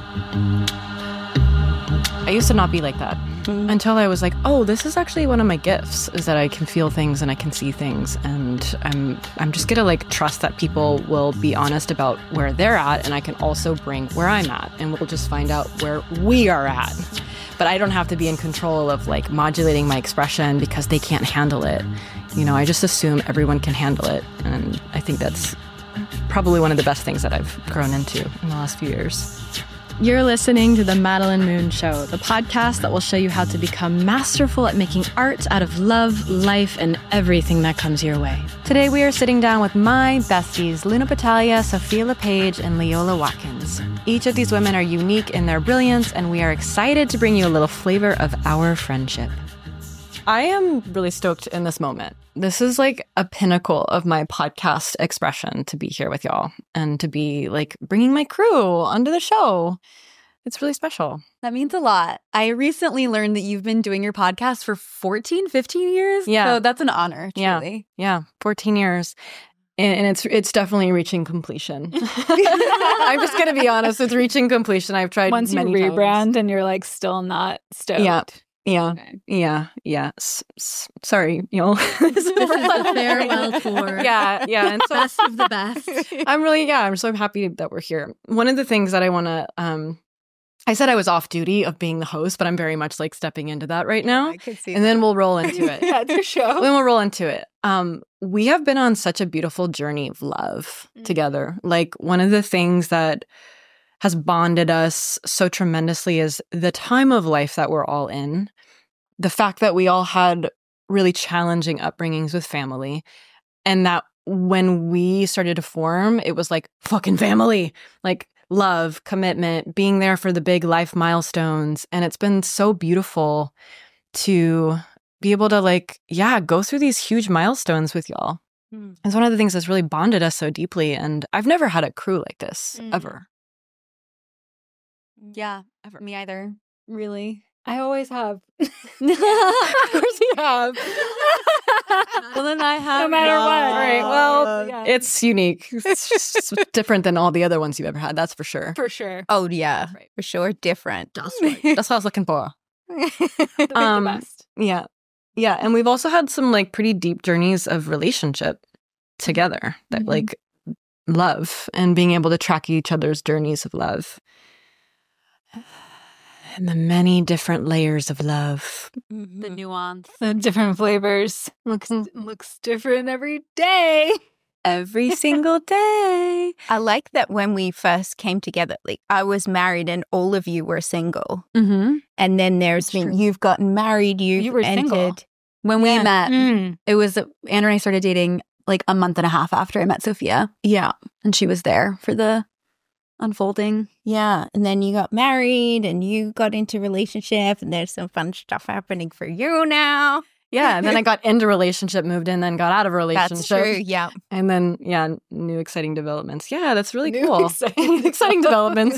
I used to not be like that until I was like, oh, this is actually one of my gifts, is that I can feel things and I can see things. And I'm just going to like trust that people will be honest about where they're at. And I can also bring where I'm at, and we'll just find out where we are at. But I don't have to be in control of like modulating my expression because they can't handle it. You know, I just assume everyone can handle it. And I think that's probably one of the best things that I've grown into in the last few years. You're listening to The Madeline Moon Show, the podcast that will show you how to become masterful at making art out of love, life, and everything that comes your way. Today we are sitting down with my besties, Luna Battaglia, Sophia LePage, and Leola Watkins. Each of these women are unique in their brilliance, and we are excited to bring you a little flavor of our friendship. I am really stoked in this moment. This is like a pinnacle of my podcast expression to be here with y'all and to be like bringing my crew onto the show. It's really special. That means a lot. I recently learned that you've been doing your podcast for 14, 15 years. Yeah. So that's an honor, truly. Yeah, 14 years. And it's definitely reaching completion. I'm just going to be honest. It's reaching completion. I've tried once you many rebrand times. And you're like still not stoked. Yeah. Okay. Yeah. Sorry, y'all. Farewell tour. Yeah. And so Best of the best. I'm so happy that we're here. One of the things that I want to, I said I was off duty of being the host, but I'm very much like stepping into that right now. I could see And then we'll roll into it. Yeah, it's your show. Then we'll roll into it. We have been on such a beautiful journey of love together. Like one of the things that has bonded us so tremendously is the time of life that we're all in. The fact that we all had really challenging upbringings with family, and that when we started to form, it was like fucking family, like love, commitment, being there for the big life milestones. And it's been so beautiful to be able to like, go through these huge milestones with y'all. It's one of the things that's really bonded us so deeply. And I've never had a crew like this ever. Yeah, me either. Really. I always have. Of course you have. Well, then I have. No matter what. All right. Well, yeah. it's unique. It's just different than all the other ones you've ever had. That's for sure. For sure. Oh, yeah. Right. For sure. Different. That's what I was looking for. The best. Yeah. And we've also had some like pretty deep journeys of relationship together that like love and being able to track each other's journeys of love. And the many different layers of love. The nuance. The different flavors. Looks different every day. Every single day. I like that when we first came together, like I was married and all of you were single. Mm-hmm. And then you've gotten married, You were entered. single. When we Yeah. met, it was Anna and I started dating like a month and a half after I met Sophia. Yeah. And she was there for the unfolding. Yeah. And then you got married and you got into relationship and there's some fun stuff happening for you now. Yeah. And then I got into relationship, moved in, then got out of relationship. That's true. Yeah. And then, new exciting developments. Yeah, that's really cool. Exciting developments.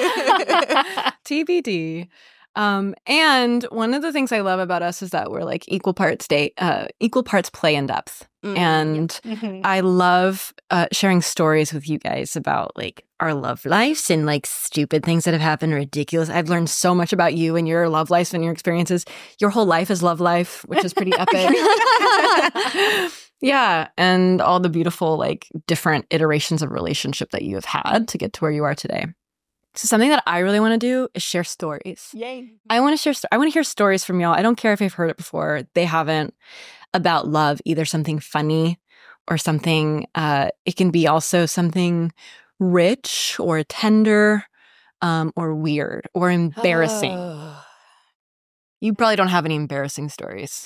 TBD. And one of the things I love about us is that we're like equal parts play and depth. And I love sharing stories with you guys about like our love lives and like stupid things that have happened, ridiculous. I've learned so much about you and your love lives and your experiences. Your whole life is love life, which is pretty epic. Yeah. And all the beautiful like different iterations of relationship that you have had to get to where you are today. So something that I really want to do is share stories. Yay. I want to hear stories from y'all. I don't care if they've heard it before. They haven't, about love, either something funny or something, it can be also something rich or tender or weird or embarrassing. You probably don't have any embarrassing stories.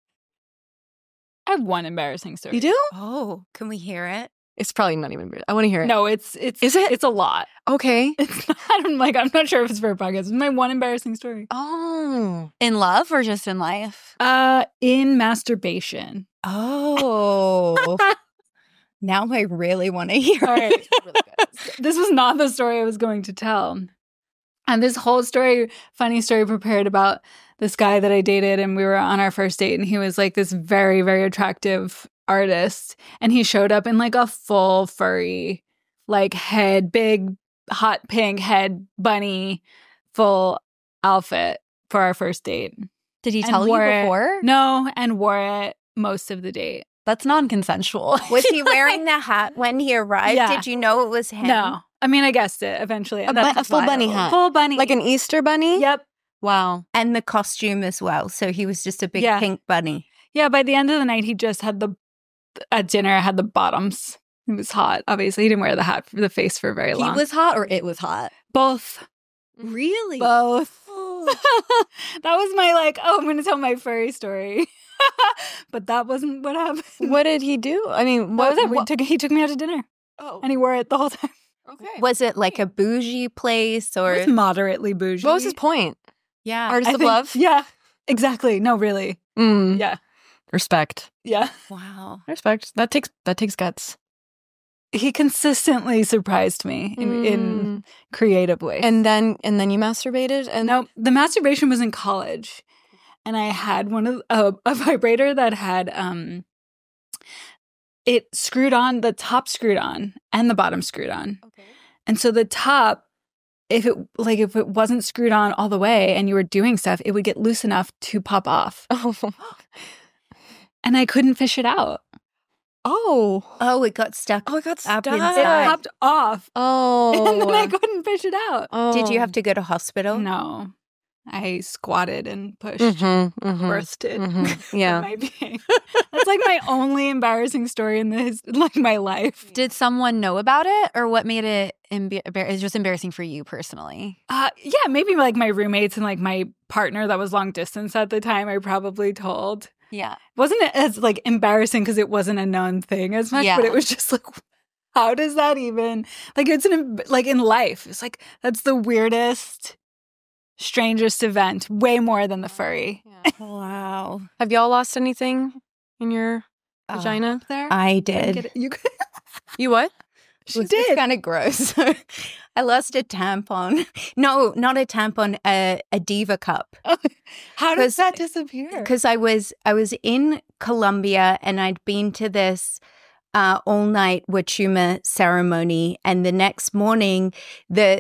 I have one embarrassing story. You do? Oh, can we hear it? It's probably not even. I want to hear it. No, it's Is it? It's a lot. Okay. It's not, I'm not sure if it's for a podcast. It's my one embarrassing story. Oh. In love or just in life? In masturbation. Oh. Now I really want to hear All right. it. This was not the story I was going to tell. And this whole story, funny story prepared about this guy that I dated, and we were on our first date, and he was like this very, very attractive artist. And he showed up in like a full furry, like head, big hot pink head bunny full outfit for our first date. Did he And tell you wore it- before? No, and wore it most of the date. That's non-consensual. Was he wearing the hat when he arrived? Yeah. Did you know it was him? No. I mean, I guessed it eventually. A That's full bunny wild. hat. Full bunny. Like an Easter bunny? Yep. Wow. And the costume as well. So he was just a big Yeah. pink bunny. Yeah, by the end of the night, he just had at dinner, had the bottoms. It was hot. Obviously, he didn't wear the hat for the face for very He long. was hot or it was hot? Both. Really? Both. That was my I'm going to tell my furry story. But that wasn't what happened. What did he do? I mean, What what was it? He took me out to dinner Oh, and he wore it the whole time. okay. Was it like a bougie place or? It was moderately bougie. What was his point? Yeah. Artist I of think- love? Yeah, exactly. No, really. Mm. Yeah. Respect. Yeah. Wow. Respect. That takes guts. He consistently surprised me in creative ways. And then you masturbated and no, the masturbation was in college. And I had a vibrator that had it screwed on, the top screwed on and the bottom screwed on. Okay. And so the top, if it wasn't screwed on all the way and you were doing stuff, it would get loose enough to pop off. Oh. And I couldn't fish it out. Oh. Oh, it got stuck. Oh, it got Up stuck. It inside. popped off. Oh. And then I couldn't fish it out. Oh. Did you have to go to hospital? No. I squatted and pushed. Mm-hmm, mm-hmm, Birthed it. mm-hmm. Yeah. My being. That's like my only embarrassing story in my life. Did someone know about it, or what made it it's just embarrassing for you personally? Yeah, maybe like my roommates and like my partner that was long distance at the time, I probably told. Yeah. Wasn't as like embarrassing because it wasn't a known thing as much, Yeah. but it was just like, how does that even like it's like in life? It's like that's the weirdest, strangest event, way more than the furry. Wow. Have y'all lost anything in your vagina there? I Get did. it? You You what? she It did. was kind of gross. I lost a tampon. No, not a tampon, a Diva cup. How 'Cause- does that disappear? Because I was in Colombia and I'd been to this all-night Wachuma ceremony, and the next morning the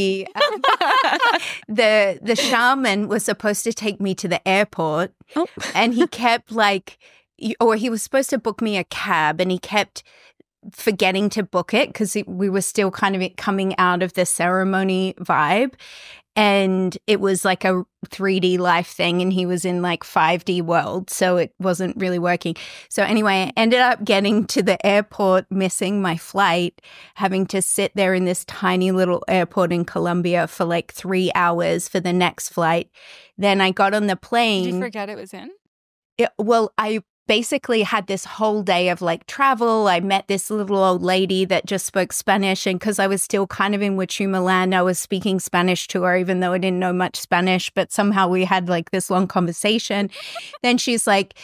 shaman was supposed to take me to the airport, Oh. and he kept he was supposed to book me a cab, and he kept forgetting to book it because we were still kind of coming out of the ceremony vibe. And it was like a 3D life thing, and he was in like 5D world, so it wasn't really working. So anyway, I ended up getting to the airport, missing my flight, having to sit there in this tiny little airport in Colombia for like 3 hours for the next flight. Then I got on the plane. Did you forget it was in? I basically had this whole day of like travel. I met this little old lady that just spoke Spanish, and because I was still kind of in Wachuma land, I was speaking Spanish to her, even though I didn't know much Spanish, but somehow we had like this long conversation. Then she's like,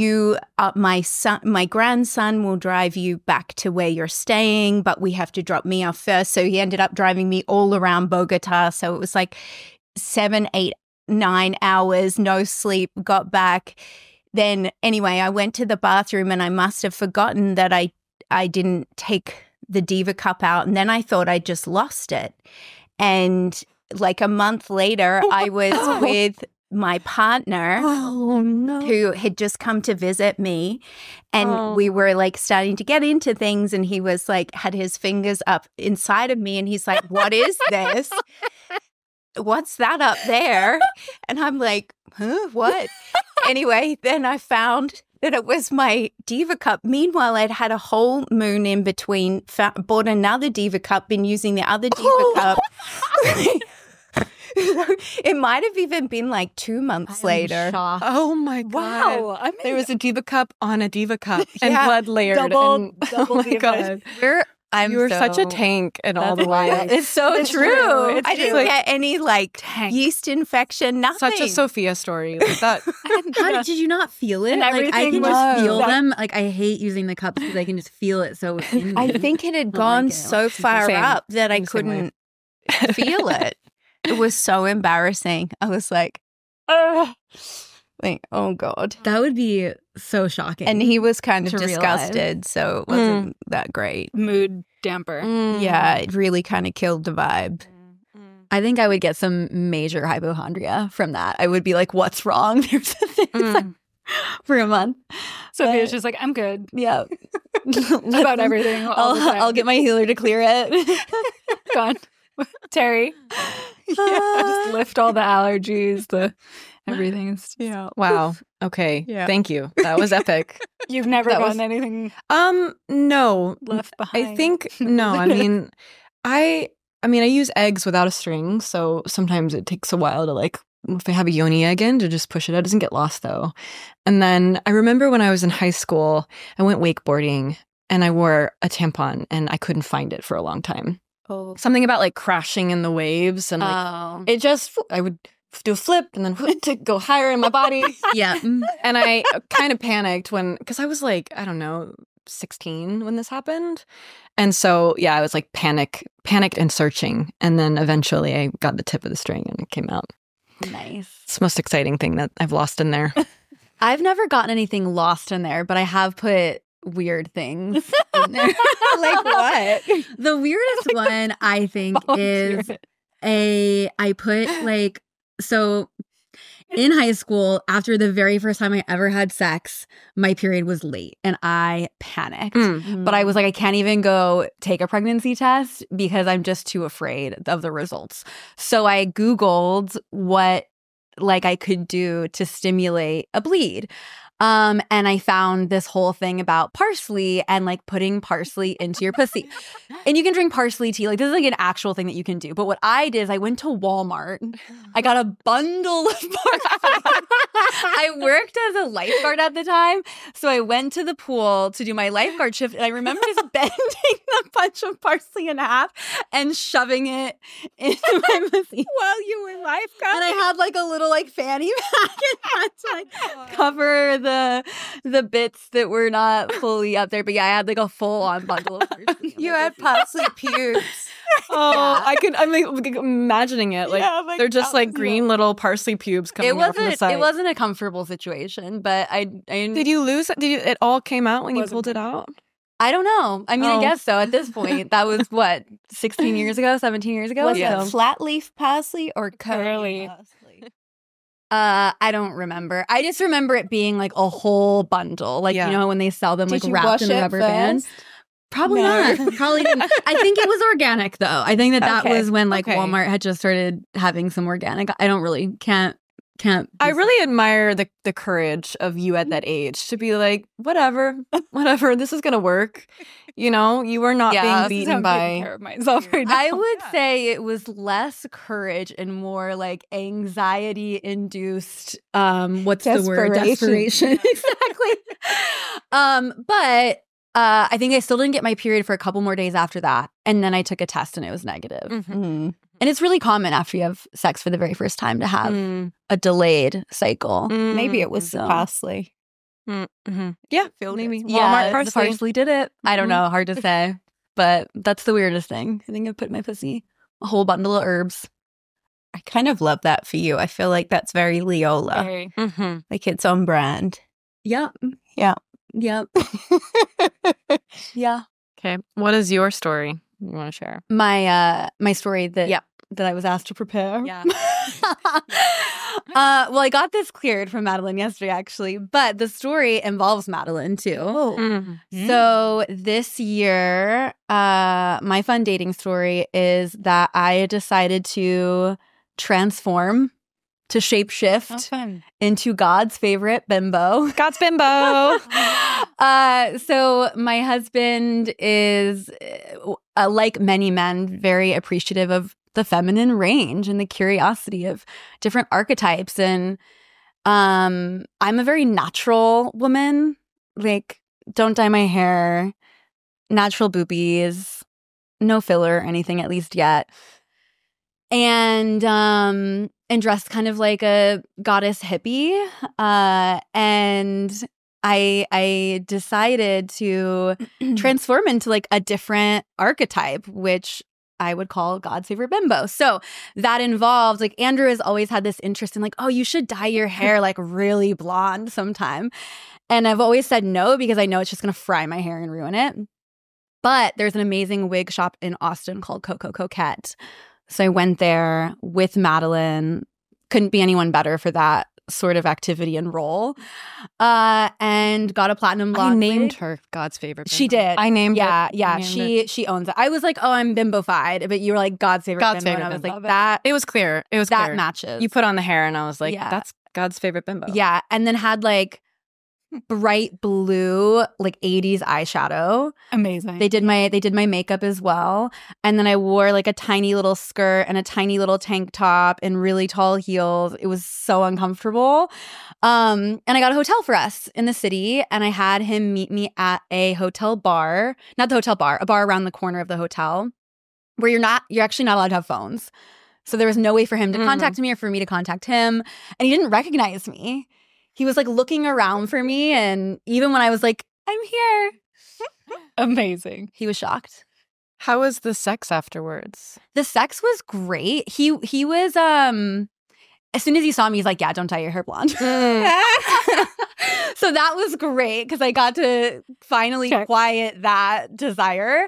my grandson will drive you back to where you're staying, but we have to drop me off first. So he ended up driving me all around Bogota. So it was like 7, 8, 9 hours, no sleep, got back. Then anyway, I went to the bathroom and I must have forgotten that I didn't take the Diva cup out. And then I thought I just lost it. And like a month later, I was with my partner Oh no. who had just come to visit me. And we were like starting to get into things. And he was like, had his fingers up inside of me. And he's like, what is this? What's that up there? And I'm like, huh, what? Anyway, then I found that it was my Diva cup. Meanwhile, I'd had a whole moon in between, bought another Diva cup, been using the other Diva cup. It might have even been like 2 months later. Shocked. Oh my god. Wow. I mean, There was a Diva cup on a Diva cup and Yeah. blood layered. Double oh my Diva. god. You were such a tank in all the ways. It's so It's true. true. It's I didn't true. get any like Tank. yeast infection, nothing. Such a Sophia story. Like that. Did you not feel it? And Like I everything can was- just feel No. them. Like I hate using the cups because I can just feel it so in I me. think it had I don't gone like it. so far Same. up that I I'm the same way. couldn't feel it. It was so embarrassing. I was like, oh God. That would be so shocking. And he was kind of To realize. disgusted, so it wasn't that great. mood damper. Yeah, it really kind of killed the vibe. I think I would get some major hypochondria from that. I would be like, what's wrong? There's a thing like, for a month. Sophia's just like, I'm good Yeah. about everything. All the time. I'll get my healer to clear it. Go on. Terry. Just lift all the allergies, the everything. Is just, Wow. Okay. Yeah. Thank you. That was epic. You've never That gotten was- anything No. left behind. I think no. I mean, I use eggs without a string, so sometimes it takes a while to like if I have a yoni egg in to just push it out. It doesn't get lost though. And then I remember when I was in high school, I went wakeboarding and I wore a tampon and I couldn't find it for a long time. Oh. Something about like crashing in the waves and like it just I would do a flip and then to go higher in my body. Yeah. And I kind of panicked because I was like, I don't know, 16 when this happened. And so, yeah, I was like panicked and searching. And then eventually I got the tip of the string and it came out. Nice. It's the most exciting thing that I've lost in there. I've never gotten anything lost in there, but I have put weird things in there. Like what? The weirdest one I think is I put like, so in high school, after the very first time I ever had sex, my period was late and I panicked. But I was like, I can't even go take a pregnancy test because I'm just too afraid of the results. So I Googled what like I could do to stimulate a bleed. And I found this whole thing about parsley and like putting parsley into your pussy. And you can drink parsley tea. Like this is like an actual thing that you can do. But what I did is I went to Walmart. I got a bundle of parsley. I worked as a lifeguard at the time. So I went to the pool to do my lifeguard shift. And I remember just bending a bunch of parsley in half and shoving it into my pussy. While you were lifeguard? And I had like a little like fanny pack and had to like cover the bits that were not fully up there. But yeah, I had like a full on bundle of parsley. You had parsley pubes. Oh, I'm like imagining it. Like, Yeah, like they're just like that. green little parsley pubes coming out from the side. It wasn't a comfortable situation, but I Did you lose it? It all came out when you pulled it out? I don't know. I mean, Oh. I guess so. At this point, that was what 16 years ago, 17 years ago. Was So, it flat leaf parsley or curly Curly. parsley? I don't remember. I just remember it being like a whole bundle, like Yeah. you know when they sell them like Did you wrapped wash in a it rubber first? band. Probably No. not. Probably didn't. I think it was organic though. I think that Okay. was when like Okay. Walmart had just started having some organic. I don't really can't. I really admire the courage of you at that age to be like, whatever, this is gonna work. You know, you were not Yeah, being This is how beaten I'm taking by. care of myself right now. I would say it was less courage and more like anxiety induced what's the word? Desperation. Desperation. Exactly. But I think I still didn't get my period for a couple more days after that. And then I took a test and it was negative. Mm. And it's really common after you have sex for the very first time to have Mm. a delayed cycle. Maybe it was the So- parsley. Mm-hmm. Yeah, Feel maybe good. Walmart the parsley did it. I don't Mhm. know, hard to say. But that's the weirdest thing. I think I put in my pussy a whole bundle of herbs. I kind of love that for you. I feel like that's very Leola. Very. Mm-hmm. Like it's on brand. Yep. Yeah. Yep. Yeah. Okay, what is your story you want to share? My story that Yeah. that I was asked to prepare. Yeah. Well, I got this cleared from Madeline yesterday, actually, but the story involves Madeline too. Mm-hmm. So this year, my fun dating story is that I decided to transform, to shapeshift fun. into God's favorite bimbo. God's bimbo. So my husband is, like many men, very appreciative of the feminine range and the curiosity of different archetypes. And I'm a very natural woman. Like, don't dye my hair, natural boobies, no filler or anything, at least yet. And dressed kind of like a goddess hippie. And I decided to transform into like a different archetype, which I would call God's favorite bimbo. So that involved like Andrew has always had this interest in like, oh, you should dye your hair like really blonde sometime. And I've always said no because I know it's just going to fry my hair and ruin it. But there's an amazing wig shop in Austin called Coco Coquette. So I went there with Madeline. Couldn't be anyone better for that sort of activity and role. And got a platinum blonde. I named wig. her God's favorite bimbo. She did. I named Yeah, it. yeah. I named She owns it. I was like, oh, I'm bimbofied. But you were like, God's favorite God's bimbo. favorite And I was bimbo. like, that, It was clear. It was that clear. matches. You put on the hair and I was like, Yeah. that's God's favorite bimbo. Yeah. And then had like bright blue, like 80s eyeshadow. Amazing. They did my makeup as well. And then I wore like a tiny little skirt and a tiny little tank top and really tall heels. It was so uncomfortable. And I got a hotel for us in the city, and I had him meet me at a hotel bar, not the hotel bar, a bar around the corner of the hotel where you're actually not allowed to have phones. So there was no way for him to contact me or for me to contact him. And he didn't recognize me. He was like looking around for me. And even when I was like, I'm here, Amazing. he was shocked. How was the sex afterwards? The sex was great. He was as soon as he saw me, he's like, yeah, don't dye your hair blonde. So that was great because I got to finally quiet that desire.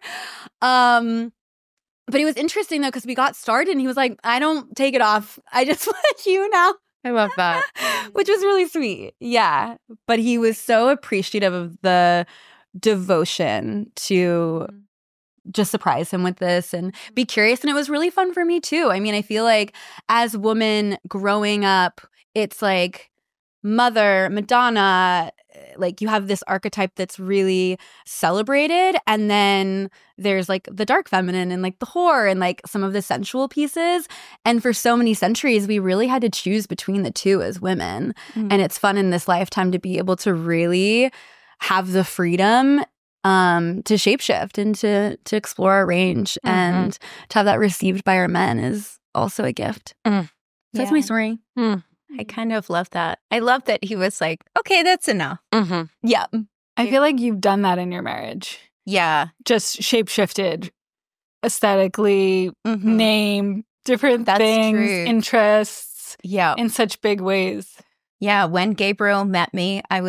But it was interesting though, because we got started and he was like, I don't take it off. I just want you now. I love that. Which was really sweet. Yeah. But he was so appreciative of the devotion to just surprise him with this and be curious. And it was really fun for me too. I mean, I feel like as women growing up, it's like mother, Madonna, like you have this archetype that's really celebrated. And then there's like the dark feminine and like the whore and like some of the sensual pieces. And for so many centuries, we really had to choose between the two as women. And it's fun in this lifetime to be able to really have the freedom to shapeshift and to explore our range and to have that received by our men is also a gift. So that's my story. I kind of love that. I love that he was like, okay, that's enough. Yeah. I feel like you've done that in your marriage. Yeah. Just shapeshifted aesthetically, name, different That's things, true. interests Yeah. in such big ways. Yeah. When Gabriel met me, I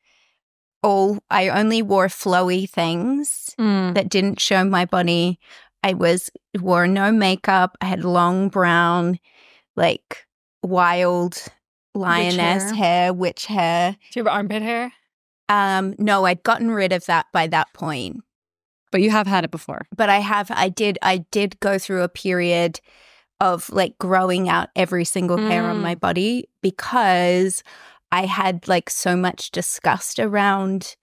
only wore flowy things that didn't show my body. I wore no makeup. I had long brown, like wild lioness hair, witch hair. Do you have armpit hair? No, I'd gotten rid of that by that point. But you have had it before. But I did go through a period of like growing out every single hair on my body because I had like so much disgust around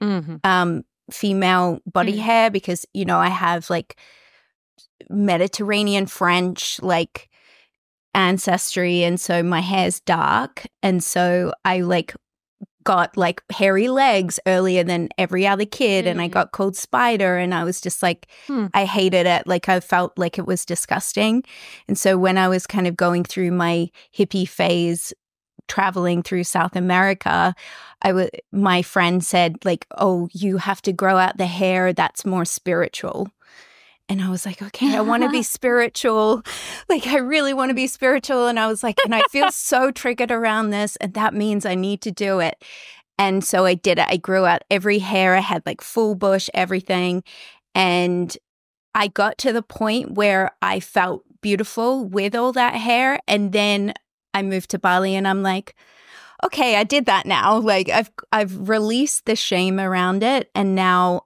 female body hair because, you know, I have like Mediterranean French like ancestry, and so my hair's dark, and so I like got like hairy legs earlier than every other kid, and I got called Spider, and I was just like I hated it. Like I felt like it was disgusting. And so when I was kind of going through my hippie phase traveling through South America, my friend said like, oh, you have to grow out the hair, that's more spiritual. And I was like, okay, I want to be spiritual. Like, I really want to be spiritual. And I was like, and I feel so triggered around this. And that means I need to do it. And so I did it. I grew out every hair. I had like full bush, everything. And I got to the point where I felt beautiful with all that hair. And then I moved to Bali and I'm like, okay, I did that now. Like, I've released the shame around it. And now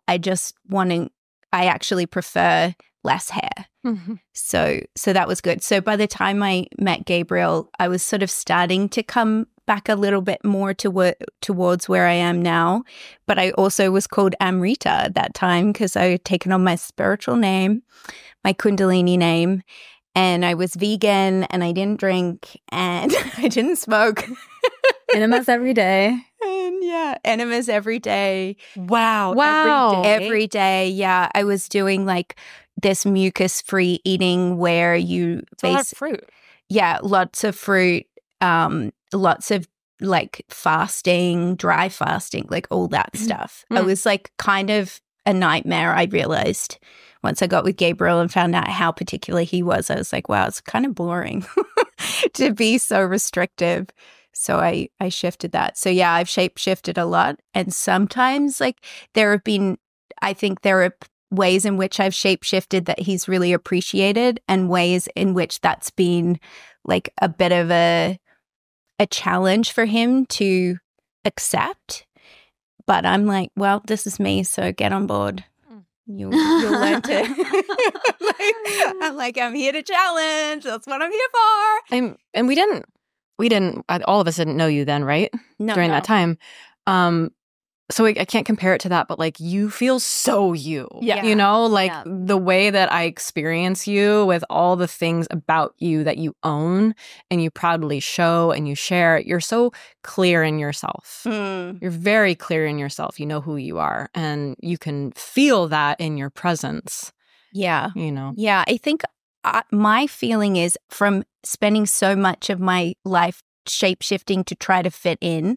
I actually prefer less hair. So that was good. So by the time I met Gabriel, I was sort of starting to come back a little bit more towards where I am now. But I also was called Amrita at that time because I had taken on my spiritual name, my Kundalini name, and I was vegan and I didn't drink and I didn't smoke. Enemas every day. And yeah, enemas every day. Wow. Every day. Yeah. I was doing like this mucus-free eating where you fruit. Yeah, lots of fruit, lots of like fasting, dry fasting, like all that stuff. I was like kind of a nightmare, I realized. Once I got with Gabriel and found out how particular he was, I was like, wow, it's kind of boring to be so restrictive. So I shifted that. So yeah, I've shape-shifted a lot. And sometimes like I think there are ways in which I've shapeshifted that he's really appreciated, and ways in which that's been like a bit of a challenge for him to accept. But I'm like, well, this is me, so get on board. You'll learn to. I'm like, I'm here to challenge. That's what I'm here for. And we didn't. All of us didn't know you then, right? No, during that time. So I can't compare it to that, but like you feel so you. Yeah. You know, like the way that I experience you with all the things about you that you own and you proudly show and you share. You're so clear in yourself. You're very clear in yourself. You know who you are, and you can feel that in your presence. Yeah. You know? Yeah. I think my feeling is, from spending so much of my life shape-shifting to try to fit in,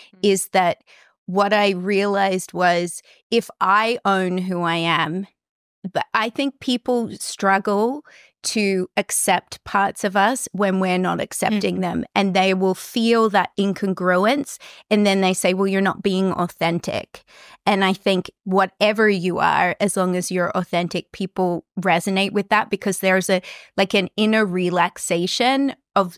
is that what I realized was, if I own who I am, but I think people struggle to accept parts of us when we're not accepting them, and they will feel that incongruence, and then they say, well, you're not being authentic. And I think whatever you are, as long as you're authentic, people resonate with that, because there's an inner relaxation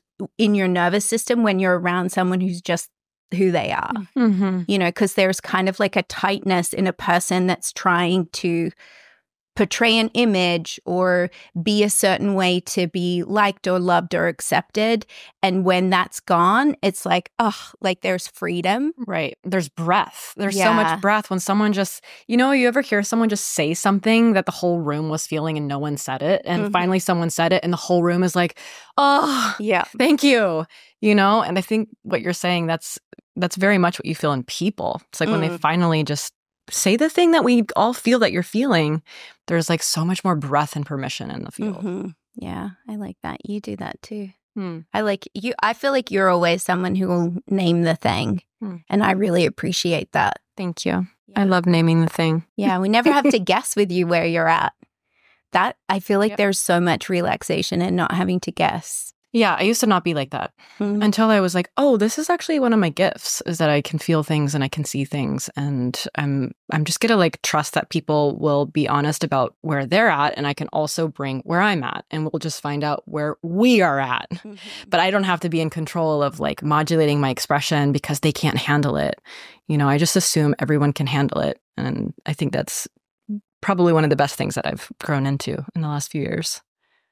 in your nervous system when you're around someone who's just who they are, you know, because there's kind of like a tightness in a person that's trying to portray an image or be a certain way to be liked or loved or accepted. And when that's gone, it's like, oh, like there's freedom. Right. There's breath. There's so much breath when someone just, you know, you ever hear someone just say something that the whole room was feeling and no one said it. And finally someone said it and the whole room is like, oh, yeah, thank you. You know, and I think what you're saying, that's very much what you feel in people. It's like when they finally just say the thing that we all feel that you're feeling, there's like so much more breath and permission in the field. Yeah, I like that. You do that too. I like you. I feel like you're always someone who will name the thing. And I really appreciate that. Thank you. I love naming the thing. Yeah, we never have to guess with you where you're at. That, I feel like there's so much relaxation in not having to guess. Yeah, I used to not be like that until I was like, oh, this is actually one of my gifts, is that I can feel things and I can see things. And I'm just going to like trust that people will be honest about where they're at. And I can also bring where I'm at, and we'll just find out where we are at. But I don't have to be in control of like modulating my expression because they can't handle it. You know, I just assume everyone can handle it. And I think that's probably one of the best things that I've grown into in the last few years.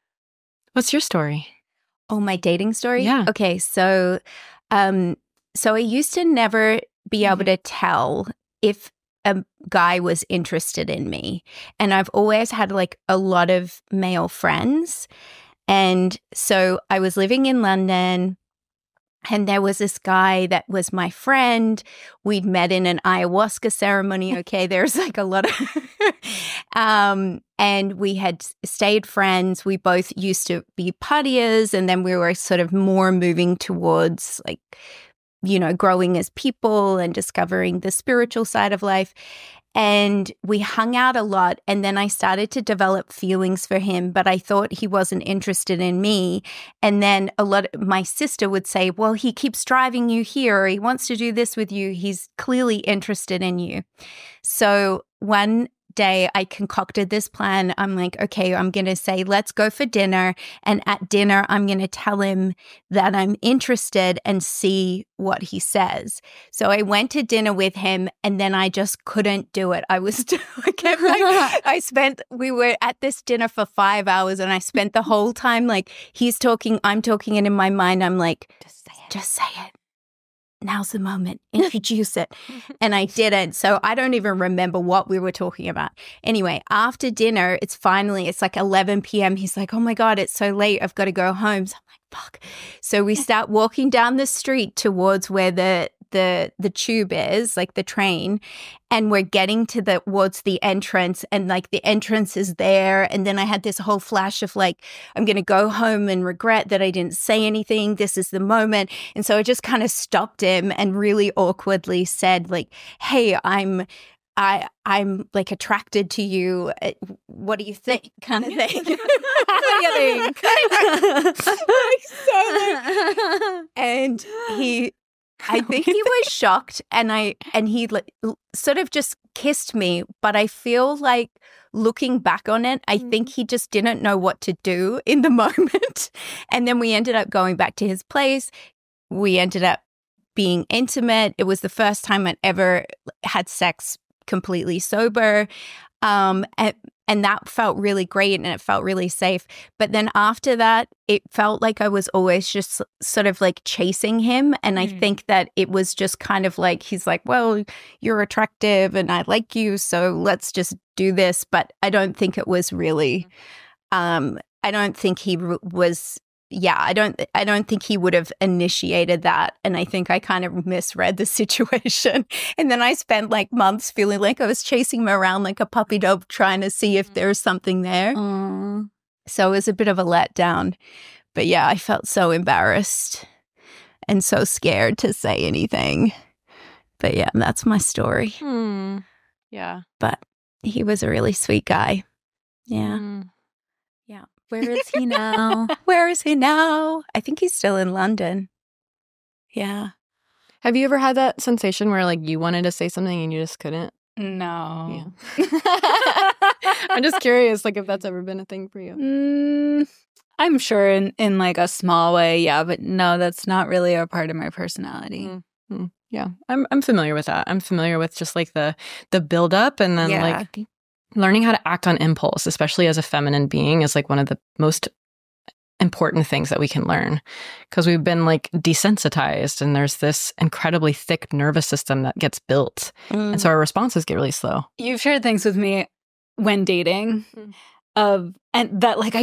What's your story? Oh, my dating story? Yeah. Okay, so I used to never be able to tell if a guy was interested in me. And I've always had like a lot of male friends. And so I was living in London, and there was this guy that was my friend. We'd met in an ayahuasca ceremony. Okay, there's like a lot of and we had stayed friends. We both used to be partiers, and then we were sort of more moving towards like, you know, growing as people and discovering the spiritual side of life. And we hung out a lot, and then I started to develop feelings for him, but I thought he wasn't interested in me. And then my sister would say, well, he keeps driving you here, or he wants to do this with you. He's clearly interested in you. So one day I concocted this plan. I'm like, okay, I'm going to say, let's go for dinner. And at dinner, I'm going to tell him that I'm interested and see what he says. So I went to dinner with him, and then I just couldn't do it. We were at this dinner for 5 hours, and I spent the whole time like, he's talking, I'm talking. And in my mind, I'm like, just say it. Now's the moment. Introduce it. And I didn't. So I don't even remember what we were talking about. Anyway, after dinner, it's like 11 p.m. He's like, oh my God, it's so late. I've got to go home. So I'm like, fuck. So we start walking down the street towards where the tube is, like the train, and we're getting towards the entrance, and like the entrance is there. And then I had this whole flash of like, I'm going to go home and regret that I didn't say anything. This is the moment. And so I just kind of stopped him and really awkwardly said like, hey, I'm like attracted to you. What do you think? Kind of thing. What do you think? And I think he was shocked, and he sort of just kissed me. But I feel like looking back on it, I think he just didn't know what to do in the moment. And then we ended up going back to his place. We ended up being intimate. It was the first time I'd ever had sex completely sober. And that felt really great and it felt really safe. But then after that, it felt like I was always just sort of like chasing him. And I think that it was just kind of like, he's like, well, you're attractive and I like you, so let's just do this. But I don't think it was really, I don't think he was... I don't think he would have initiated that. And I think I kind of misread the situation. And then I spent like months feeling like I was chasing him around like a puppy dog trying to see if there was something there. Aww. So it was a bit of a letdown. But yeah, I felt so embarrassed and so scared to say anything. But yeah, that's my story. Yeah. But he was a really sweet guy. Yeah. Yeah. Where is he now? Where is he now? I think he's still in London. Yeah. Have you ever had that sensation where like you wanted to say something and you just couldn't? No. Yeah. I'm just curious, like if that's ever been a thing for you. I'm sure in like a small way, yeah, but no, that's not really a part of my personality. Yeah, I'm familiar with that. I'm familiar with just like the build up and then like learning how to act on impulse, especially as a feminine being, is like one of the most important things that we can learn, because we've been like desensitized and there's this incredibly thick nervous system that gets built. And so our responses get really slow. You've shared things with me when dating and that like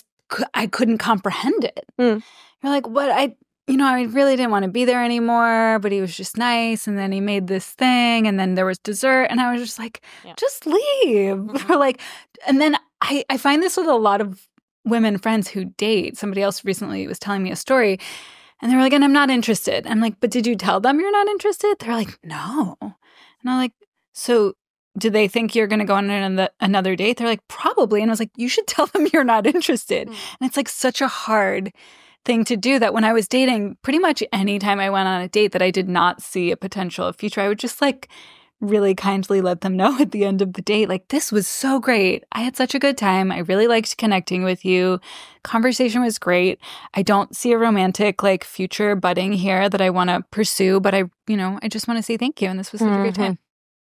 I couldn't comprehend it. You're like, what? I really didn't want to be there anymore, but he was just nice. And then he made this thing and then there was dessert. And I was just like, just leave. Or like, and then I find this with a lot of women friends who date. Somebody else recently was telling me a story and they were like, and I'm not interested. I'm like, but did you tell them you're not interested? They're like, no. And I'm like, so do they think you're going to go on another date? They're like, probably. And I was like, you should tell them you're not interested. And it's like such a hard thing to do, that when I was dating, pretty much any time I went on a date that I did not see a potential future, I would just like really kindly let them know at the end of the date, like, this was so great. I had such a good time. I really liked connecting with you. Conversation was great. I don't see a romantic like future budding here that I want to pursue, but I just want to say thank you. And this was such a great time.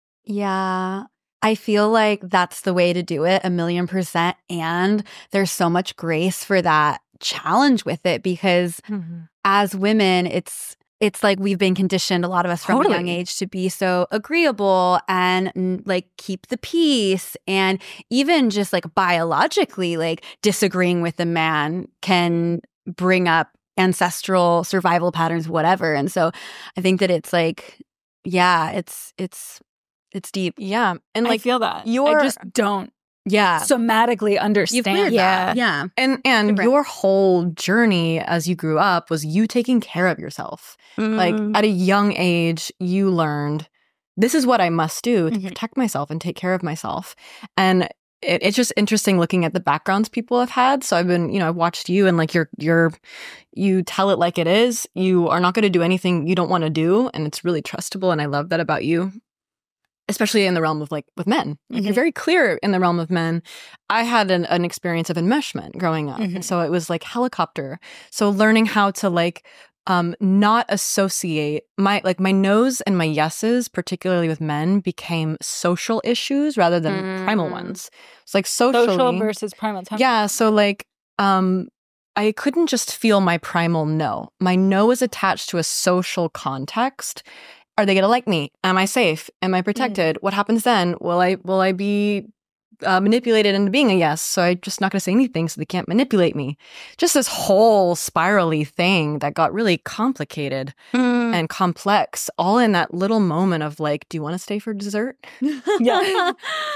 Yeah. I feel like that's the way to do it 1,000,000%. And there's so much grace for that challenge with it, because as women, it's like we've been conditioned, a lot of us from a young age, to be so agreeable and like keep the peace. And even just like biologically, like disagreeing with a man can bring up ancestral survival patterns, whatever. And so I think that it's like, yeah, it's deep. Yeah. And like I feel that. I just don't somatically understand that. Yeah. And your whole journey as you grew up was you taking care of yourself. Like at a young age, you learned this is what I must do to protect myself and take care of myself. And it's just interesting looking at the backgrounds people have had. So I've been, I've watched you and like you tell it like it is. You are not going to do anything you don't want to do. And it's really trustable. And I love that about you. Especially in the realm of like with men. Like you're very clear in the realm of men. I had an experience of enmeshment growing up. And so it was like helicopter. So learning how to like not associate my no's and my yeses, particularly with men, became social issues rather than primal ones. It's like social versus primal. Yeah. So like I couldn't just feel my primal no. My no is attached to a social context. Are they going to like me? Am I safe? Am I protected? What happens then? Will I be manipulated into being a yes? So I'm just not going to say anything so they can't manipulate me. Just this whole spirally thing that got really complicated and complex, all in that little moment of like, do you want to stay for dessert? Yeah.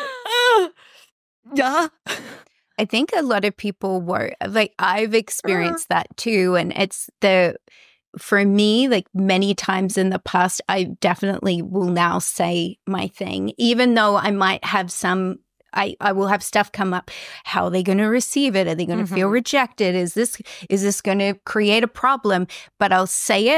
Yeah. I think a lot of people were like, I've experienced that too. And for me, like many times in the past, I definitely will now say my thing, even though I might have I will have stuff come up. How are they going to receive it? Are they going to feel rejected? Is this going to create a problem? But I'll say it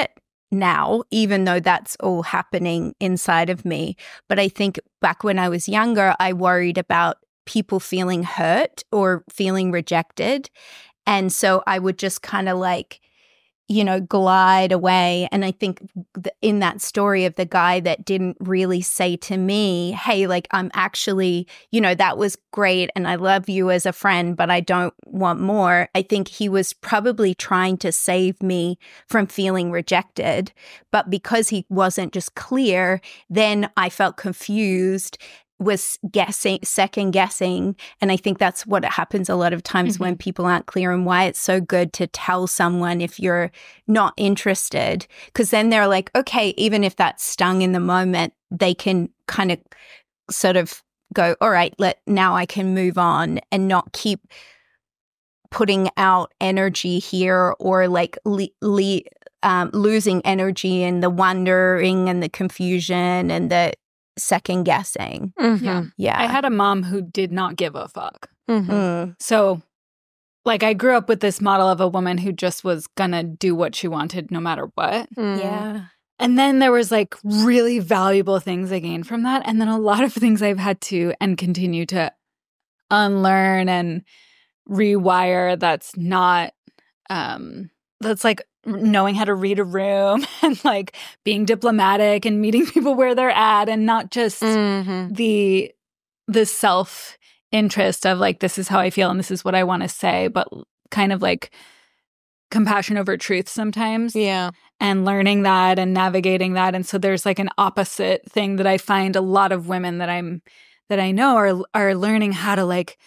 now, even though that's all happening inside of me. But I think back when I was younger, I worried about people feeling hurt or feeling rejected. And so I would just kind of like, you know, glide away. And I think in that story of the guy that didn't really say to me, hey, like, I'm actually, you know, that was great and I love you as a friend, but I don't want more. I think he was probably trying to save me from feeling rejected. But because he wasn't just clear, then I felt confused, was second guessing. And I think that's what happens a lot of times when people aren't clear, and why it's so good to tell someone if you're not interested, because then they're like, okay, even if that stung in the moment, they can kind of sort of go, all right, now I can move on and not keep putting out energy here, or like losing energy in the wondering and the confusion and the second guessing. Yeah. I had a mom who did not give a fuck. So like I grew up with this model of a woman who just was gonna do what she wanted no matter what. Yeah. And then there was like really valuable things I gained from that. And then a lot of things I've had to and continue to unlearn and rewire. That's not, that's like knowing how to read a room and like being diplomatic and meeting people where they're at, and not just the self-interest of like, this is how I feel and this is what I want to say, but kind of like compassion over truth sometimes. Yeah. And learning that and navigating that. And so there's like an opposite thing that I find a lot of women that I know are learning how to like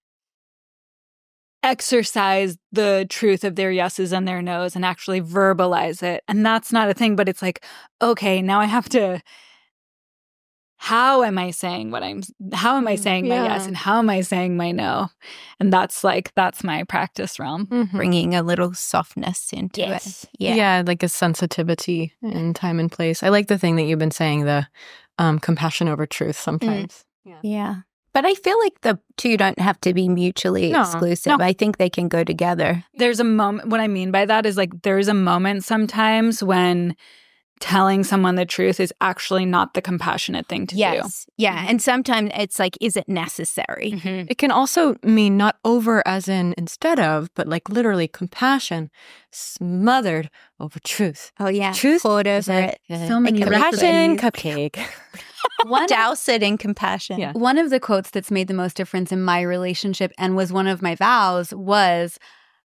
exercise the truth of their yeses and their nos and actually verbalize it. And that's not a thing, but it's like, okay, now I have to, how am I saying my yes and how am I saying my no? And that's my practice realm. Bringing a little softness into it. Yeah, like a sensitivity in time and place. I like the thing that you've been saying, the compassion over truth sometimes. Yeah. But I feel like the two don't have to be mutually exclusive. No. I think they can go together. There's a moment, what I mean by that is like there's a moment sometimes when telling someone the truth is actually not the compassionate thing to do. Yeah. And sometimes it's like, is it necessary? It can also mean not over as in instead of, but like literally compassion smothered over truth. Oh, yeah. Truth poured over it. So many compassion recipes. cupcake. Douse it in compassion. Yeah. One of the quotes that's made the most difference in my relationship and was one of my vows was,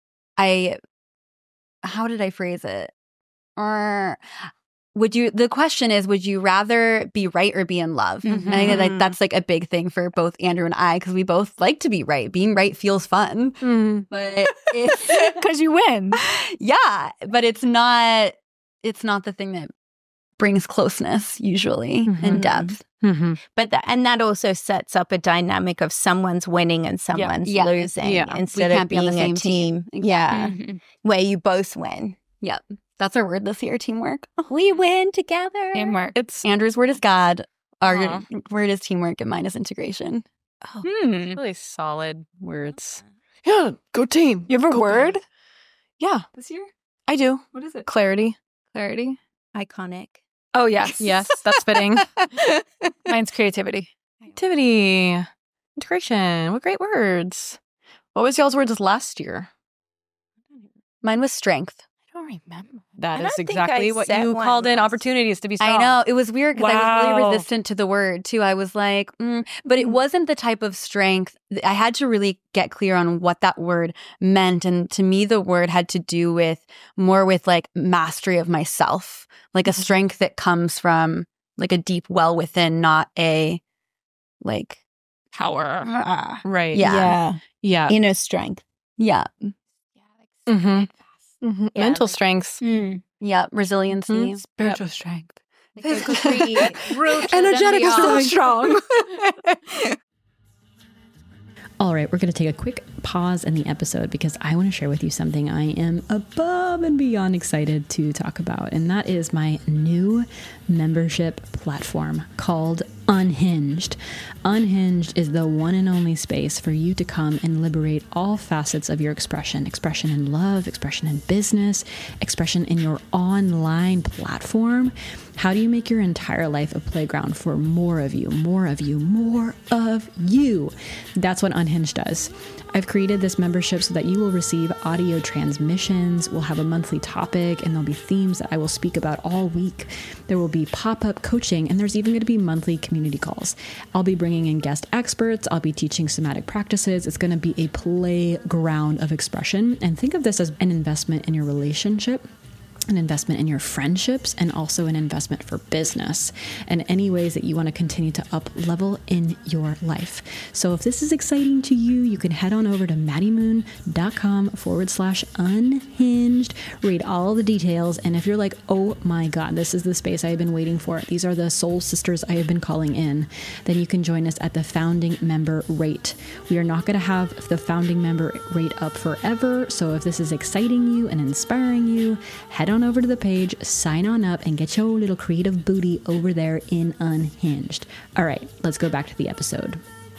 how did I phrase it? The question is, would you rather be right or be in love? And I think like that's like a big thing for both Andrew and I, because we both like to be right. Being right feels fun, but it's because you win. Yeah, but it's not the thing that brings closeness usually and depth. But that also sets up a dynamic of someone's winning and someone's losing instead of being a team. Yeah, where you both win. Yep. That's our word this year, teamwork. We win together. Teamwork. It's Andrew's word is God. Our word is teamwork, and mine is integration. Really solid words. Yeah, go team. You have a word Yeah, this year? I do. What is it? Clarity. Clarity. Iconic. Oh, yes. Yes, that's fitting. Mine's creativity. Activity. Integration. What great words. What was y'all's words last year? Mine was strength. I don't remember. That I is don't think exactly I what set you one called in last- opportunities to be strong. I know. It was weird because I was really Wow. resistant to the word too. I was like, but it wasn't the type of strength. I had to really get clear on what that word meant. And to me, the word had to do with more with like mastery of myself, like a strength that comes from like a deep well within, not a like Power. Right. Yeah. Yeah. Inner strength. Yeah. Mm-hmm. Yeah, Mental like- strengths. Yeah. Resiliency. Spiritual strength. Physically Energetic is so strong. All right, we're going to take a quick pause in the episode because I want to share with you something I am above and beyond excited to talk about. And that is my new membership platform called Unhinged. Unhinged is the one and only space for you to come and liberate all facets of your expression. Expression in love, expression in business, expression in your online platform. How do you make your entire life a playground for more of you, more of you, more of you? That's what Unhinged does. I've created this membership so that you will receive audio transmissions. We'll have a monthly topic, and there'll be themes that I will speak about all week. There will be pop-up coaching, and there's even going to be monthly community calls. I'll be bringing in guest experts. I'll be teaching somatic practices. It's going to be a playground of expression. And think of this as an investment in your relationship, an investment in your friendships, and also an investment for business and any ways that you want to continue to up level in your life. So if this is exciting to you, you can head on over to maddiemoon.com/unhinged, read all the details. And if you're like, oh my God, this is the space I have been waiting for, these are the soul sisters I have been calling in, then you can join us at the founding member rate. We are not going to have the founding member rate up forever. So if this is exciting you and inspiring you, head on over to the page, sign on up, and get your little creative booty over there in Unhinged. All right, let's go back to the episode.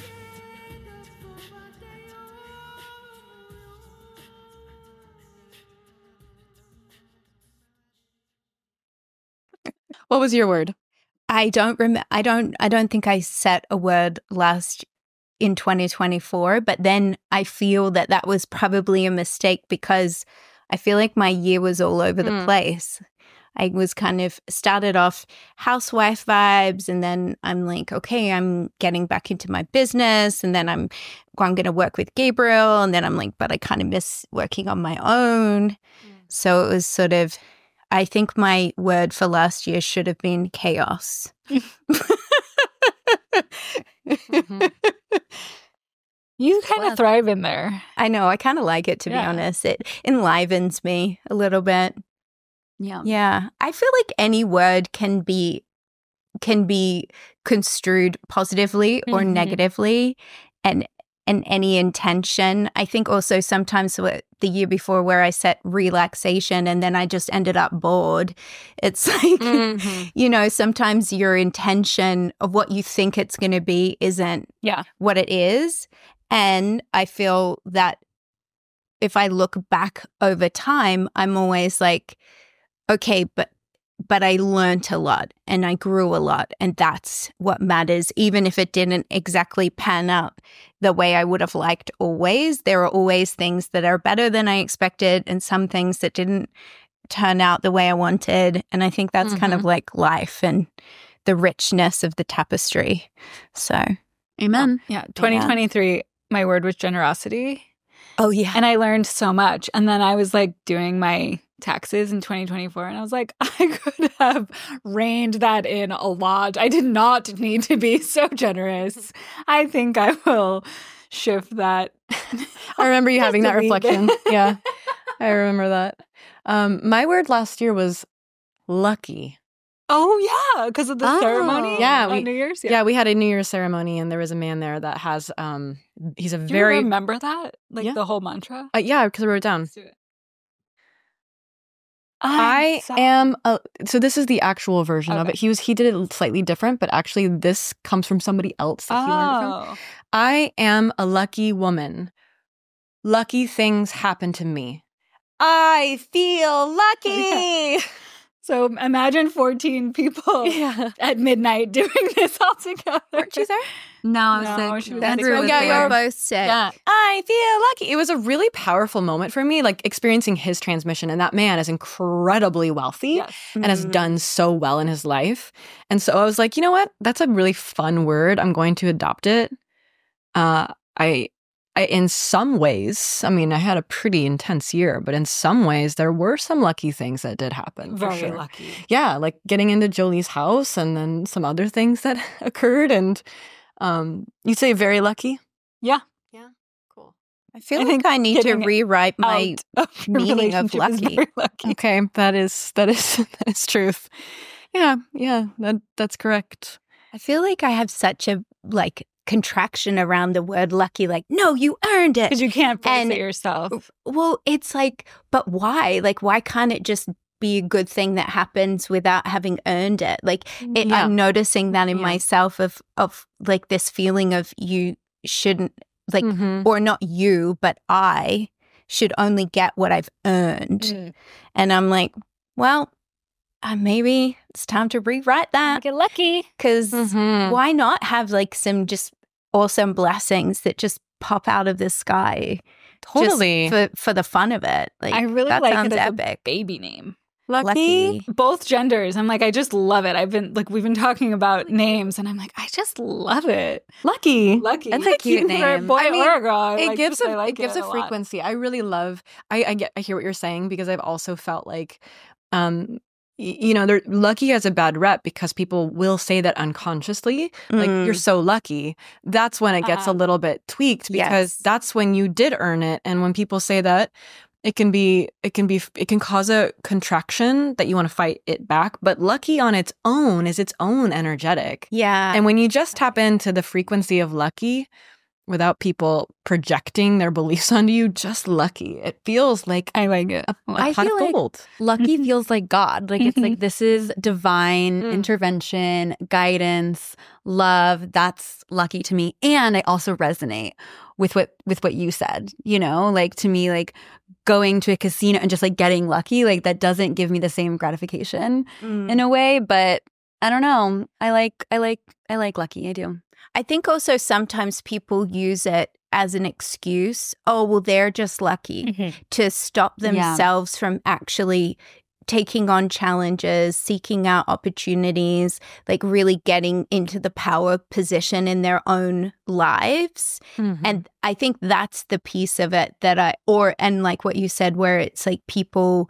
What was your word? I don't think I set a word last in 2024, but then I feel that was probably a mistake because I feel like my year was all over the place. I was kind of started off housewife vibes, and then I'm like, okay, I'm getting back into my business, and then I'm going to work with Gabriel, and then I'm like, but I kind of miss working on my own. So it was sort of, I think my word for last year should have been chaos. You kind of thrive in there. I know. I kind of like it, to be honest. It enlivens me a little bit. Yeah. Yeah. I feel like any word can be construed positively or negatively, and any intention. I think also sometimes the year before where I set relaxation and then I just ended up bored. It's like, you know, sometimes your intention of what you think it's going to be isn't what it is. And I feel that if I look back over time, I'm always like, okay, but I learned a lot and I grew a lot, and that's what matters. Even if it didn't exactly pan out the way I would have liked always, there are always things that are better than I expected and some things that didn't turn out the way I wanted. And I think that's kind of like life and the richness of the tapestry. So, amen. Yeah. 2023, my word was generosity. Oh, yeah. And I learned so much. And then I was like doing my taxes in 2024, and I was like, I could have reined that in a lot. I did not need to be so generous. I think I will shift that. I remember you having that reflection. Yeah, I remember that. My word last year was lucky. Oh, yeah, because of the ceremony? Yeah. On New Year's? Yeah, we had a New Year's ceremony, and there was a man there that has, he's a Do very... you remember that? Like the whole mantra? Yeah, because I wrote it down. Let's do it. So this is the actual version of it. He did it slightly different, but actually this comes from somebody else that he learned it from. I am a lucky woman. Lucky things happen to me. I feel lucky. Yeah. So imagine 14 people at midnight doing this all together. Weren't you there? No, I was sick. Andrew was there. You were both sick. Yeah. I feel lucky. It was a really powerful moment for me, like experiencing his transmission. And that man is incredibly wealthy and has done so well in his life. And so I was like, you know what? That's a really fun word. I'm going to adopt it. I in some ways, I mean, I had a pretty intense year, but in some ways, there were some lucky things that did happen. Very lucky. Yeah, like getting into Jolie's house and then some other things that occurred. And you'd say very lucky? Yeah. Yeah, cool. I feel like I need to rewrite my meaning of lucky. Okay, that is truth. Yeah, that's correct. I feel like I have such a contraction around the word lucky, like, no, you earned it. Because you can't force it yourself. Well, it's like, but why? Like, why can't it just be a good thing that happens without having earned it. Like Yeah. I'm noticing that in Yeah. myself of like this feeling of you shouldn't like, Mhm. or not you, but I should only get what I've earned. And I'm like, well, maybe it's time to rewrite that, Get lucky. because Mhm. why not have like some just awesome blessings that just pop out of the sky Totally. just for the fun of it? Like, I really that like sounds it as epic. a baby name. Lucky. Both genders. I'm like, I just love it. We've been talking about names, and I'm like, I just love it. Lucky. Lucky. That's a cute For a name. boy I mean, or a girl. I It like gives it. a I like it gives it a lot. frequency. I really love. I hear what you're saying, because I've also felt like, lucky has a bad rep because people will say that unconsciously. Like, you're so lucky. That's when it gets a little bit tweaked, because Yes. that's when you did earn it. And when people say that, it can cause a contraction that you want to fight it back. But lucky on its own is its own energetic. Yeah. And when you just tap into the frequency of lucky without people projecting their beliefs onto you, just lucky, it feels like I like it. a I pot feel of like gold. Lucky feels like God. Like it's like this is divine Mm. intervention, guidance, love. That's lucky to me. And I also resonate with what you said. You know, like to me, like going to a casino and just like getting lucky, like that doesn't give me the same gratification in a way. But I don't know. I like lucky. I do. I think also sometimes people use it as an excuse. Oh, well, they're just lucky, to stop themselves from actually taking on challenges, seeking out opportunities, like really getting into the power position in their own lives. And I think that's the piece of it that and like what you said, where it's like people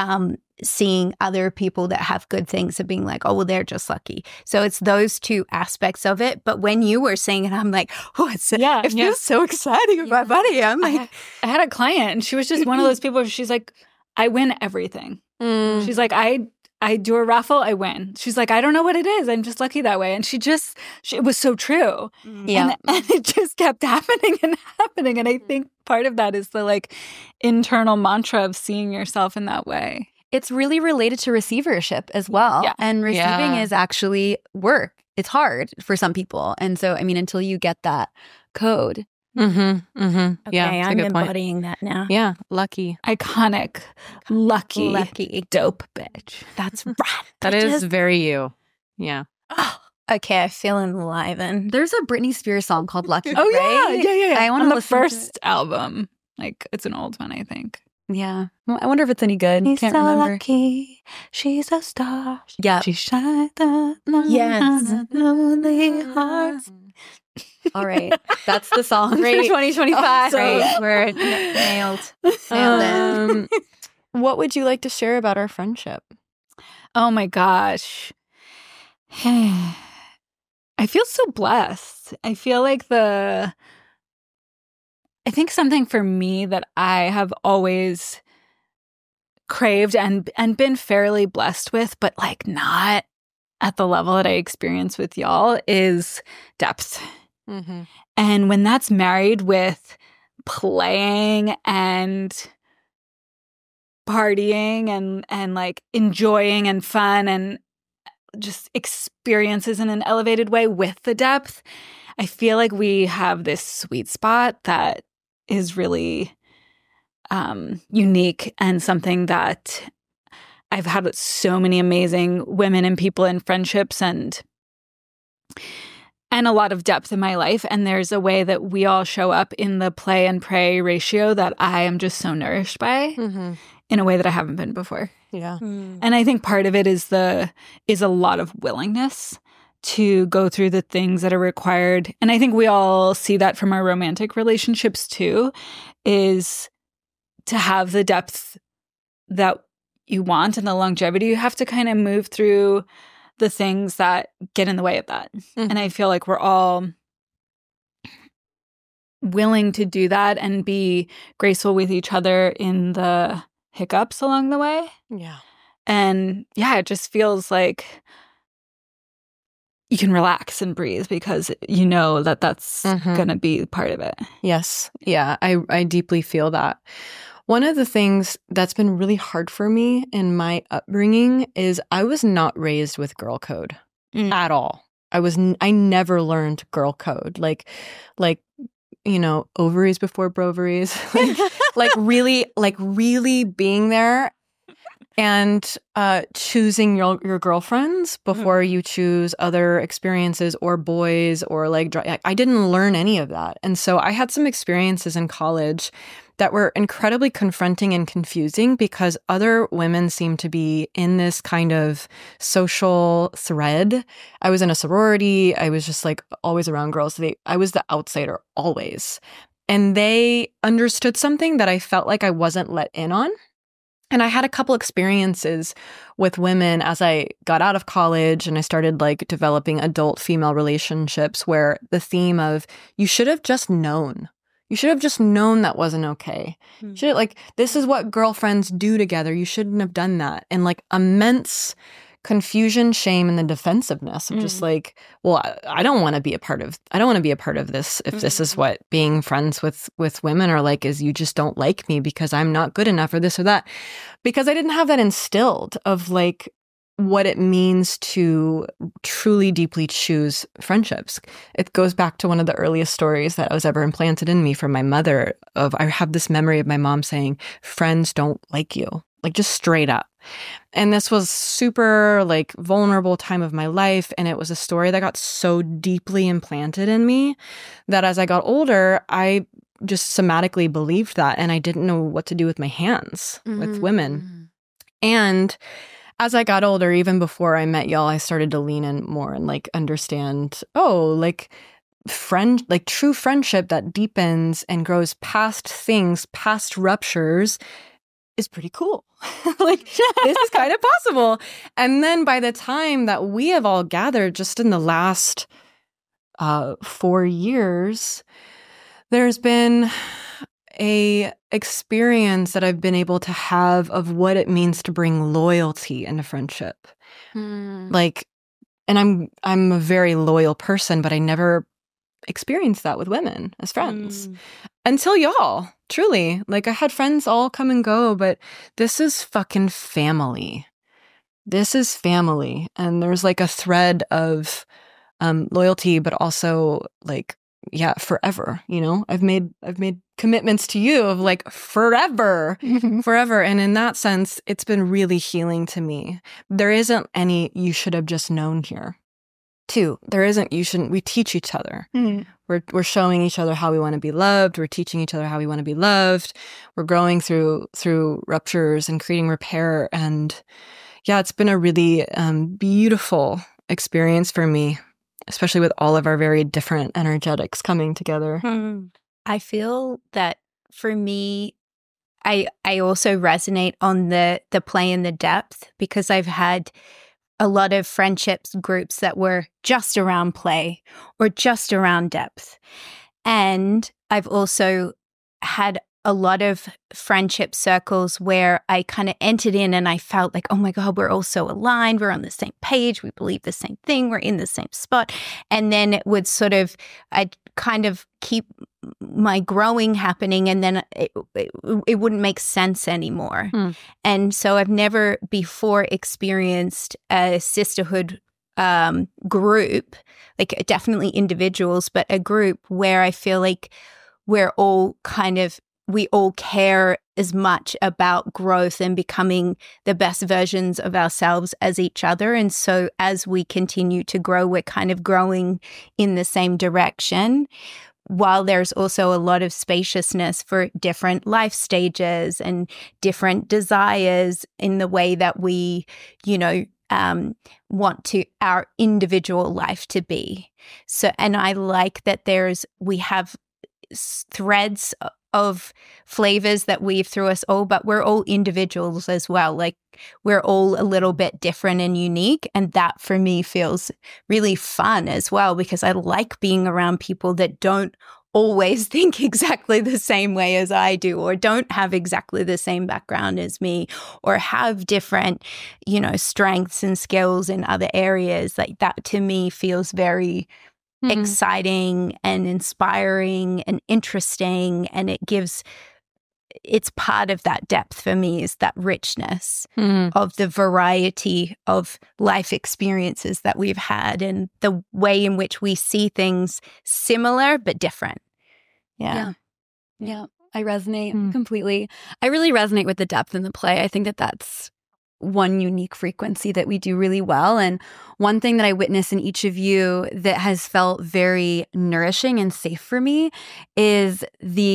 seeing other people that have good things and being like, oh, well, they're just lucky. So it's those two aspects of it. But when you were saying it, I'm like, oh, it feels so exciting with my buddy. I'm like, I had a client, and she was just one of those people where she's like, I win everything. She's like, I do a raffle, I win. She's like, I don't know what it is. I'm just lucky that way. And it was so true. Yeah. And it just kept happening and happening. And I think part of that is the like internal mantra of seeing yourself in that way. It's really related to receivership as well. Yeah. And receiving Yeah. is actually work. It's hard for some people. And so, I mean, until you get that code. Okay, okay, yeah, I'm that's a good point. embodying that now. Yeah, lucky. Iconic, lucky, dope bitch. That's right. That is very you. Yeah. Oh, okay, I feel enlivened. There's a Britney Spears song called Lucky. Oh, right? yeah. I want On to the listen to first album. Like, it's an old one, I think. Yeah. Well, I wonder if it's any good. He's Can't so remember. lucky. She's a star. Yeah. She shines the Yes. lonely hearts. All right. That's the song Great. for 2025. Great. We're nailed. Nailed it. What would you like to share about our friendship? Oh my gosh. I feel so blessed. I feel like I think something for me that I have always craved and been fairly blessed with, but like not at the level that I experience with y'all, is depth. Mm-hmm. And when that's married with playing and partying and like enjoying and fun and just experiences in an elevated way with the depth, I feel like we have this sweet spot that is really unique, and something that I've had so many amazing women and people in friendships and a lot of depth in my life. And there's a way that we all show up in the play and pray ratio that I am just so nourished by in a way that I haven't been before. Yeah. And I think part of it is a lot of willingness to go through the things that are required. And I think we all see that from our romantic relationships too, is to have the depth that you want and the longevity. You have to kind of move through the things that get in the way of that. And I feel like we're all willing to do that and be graceful with each other in the hiccups along the way. Yeah. And yeah, it just feels like you can relax and breathe because you know that that's going to be part of it. Yes. Yeah. I deeply feel that. One of the things that's been really hard for me in my upbringing is I was not raised with girl code at all. I never learned girl code. Like, ovaries before broveries, like really being there and choosing your girlfriends before you choose other experiences or boys or I didn't learn any of that. And so I had some experiences in college that were incredibly confronting and confusing because other women seemed to be in this kind of social thread. I was in a sorority. I was just always around girls. I was the outsider always. And they understood something that I felt like I wasn't let in on. And I had a couple experiences with women as I got out of college and I started developing adult female relationships where the theme of you should have just known. You should have just known that wasn't okay. This is what girlfriends do together. You shouldn't have done that. And immense confusion, shame, and the defensiveness of just I don't want to be a part of this if this is what being friends with women are is you just don't like me because I'm not good enough or this or that. Because I didn't have that instilled of what it means to truly deeply choose friendships. It goes back to one of the earliest stories that was ever implanted in me from my mother I have this memory of my mom saying, friends don't like you, just straight up. And this was super vulnerable time of my life. And it was a story that got so deeply implanted in me that as I got older, I just somatically believed that. And I didn't know what to do with my hands with women. And as I got older, even before I met y'all, I started to lean in more and understand, true friendship that deepens and grows past things, past ruptures is pretty cool. This is kind of possible. And then by the time that we have all gathered just in the last 4 years, there's been a experience that I've been able to have of what it means to bring loyalty into friendship. And I'm a very loyal person, but I never experienced that with women as friends until y'all. Truly, I had friends all come and go, but this is fucking family. This is family, and there's a thread of loyalty, but also forever. I've made commitments to you of forever, forever. And in that sense, it's been really healing to me. There isn't any you should have just known here. 2, there isn't you shouldn't. We teach each other. We're showing each other how we want to be loved. We're teaching each other how we want to be loved. We're growing through ruptures and creating repair. And yeah, it's been a really beautiful experience for me, especially with all of our very different energetics coming together. I feel that for me, I also resonate on the play and the depth because I've had a lot of friendships groups that were just around play or just around depth. And I've also had a lot of friendship circles where I kind of entered in and I felt oh my God, we're all so aligned. We're on the same page. We believe the same thing. We're in the same spot. And then it would I'd kind of keep my growing happening and then it wouldn't make sense anymore. And so I've never before experienced a sisterhood group, definitely individuals, but a group where I feel we're all we all care as much about growth and becoming the best versions of ourselves as each other. And so as we continue to grow, we're kind of growing in the same direction, while there's also a lot of spaciousness for different life stages and different desires in the way that we, want our individual life to be. So, and I like that we have threads of flavors that weave through us all, but we're all individuals as well. We're all a little bit different and unique. And that for me feels really fun as well, because I like being around people that don't always think exactly the same way as I do, or don't have exactly the same background as me, or have different, strengths and skills in other areas. That to me feels very exciting and inspiring and interesting, and it gives it's part of that depth for me, is that richness of the variety of life experiences that we've had and the way in which we see things similar but different. Yeah. I resonate completely. I really resonate with the depth in the play. I think that that's one unique frequency that we do really well. And one thing that I witness in each of you that has felt very nourishing and safe for me is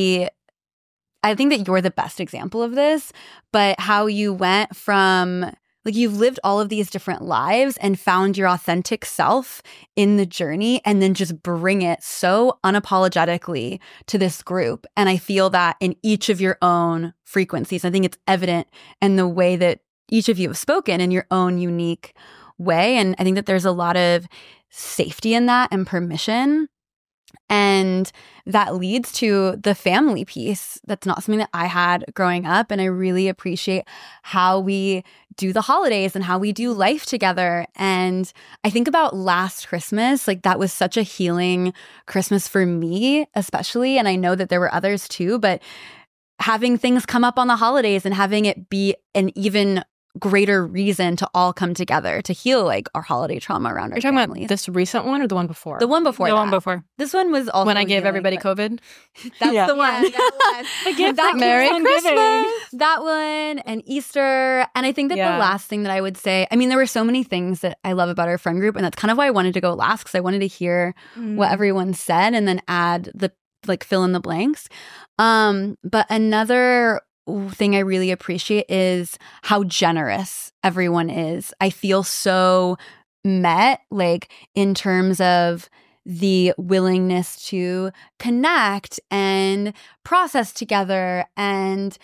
I think that you're the best example of this, but how you went from, like, you've lived all of these different lives and found your authentic self in the journey, and then just bring it so unapologetically to this group. And I feel that in each of your own frequencies. I think it's evident in the way that each of you have spoken in your own unique way. And I think that there's a lot of safety in that and permission. And that leads to the family piece. That's not something that I had growing up. And I really appreciate how we do the holidays and how we do life together. And I think about last Christmas, like that was such a healing Christmas for me, especially. And I know that there were others too, but having things come up on the holidays and having it be an even greater reason to all come together to heal like our holiday trauma around our Are you talking families. about this recent one or the one before? The one before The that. one before. This one was also when I gave healing, everybody but COVID? That's Yeah. the one. That Merry Christmas. That one and Easter. And I think that the last thing that I would say, I mean, there were so many things that I love about our friend group. And that's kind of why I wanted to go last, because I wanted to hear what everyone said and then add the, like, fill in the blanks. But another thing I really appreciate is how generous everyone is. I feel so met, like, in terms of the willingness to connect and process together and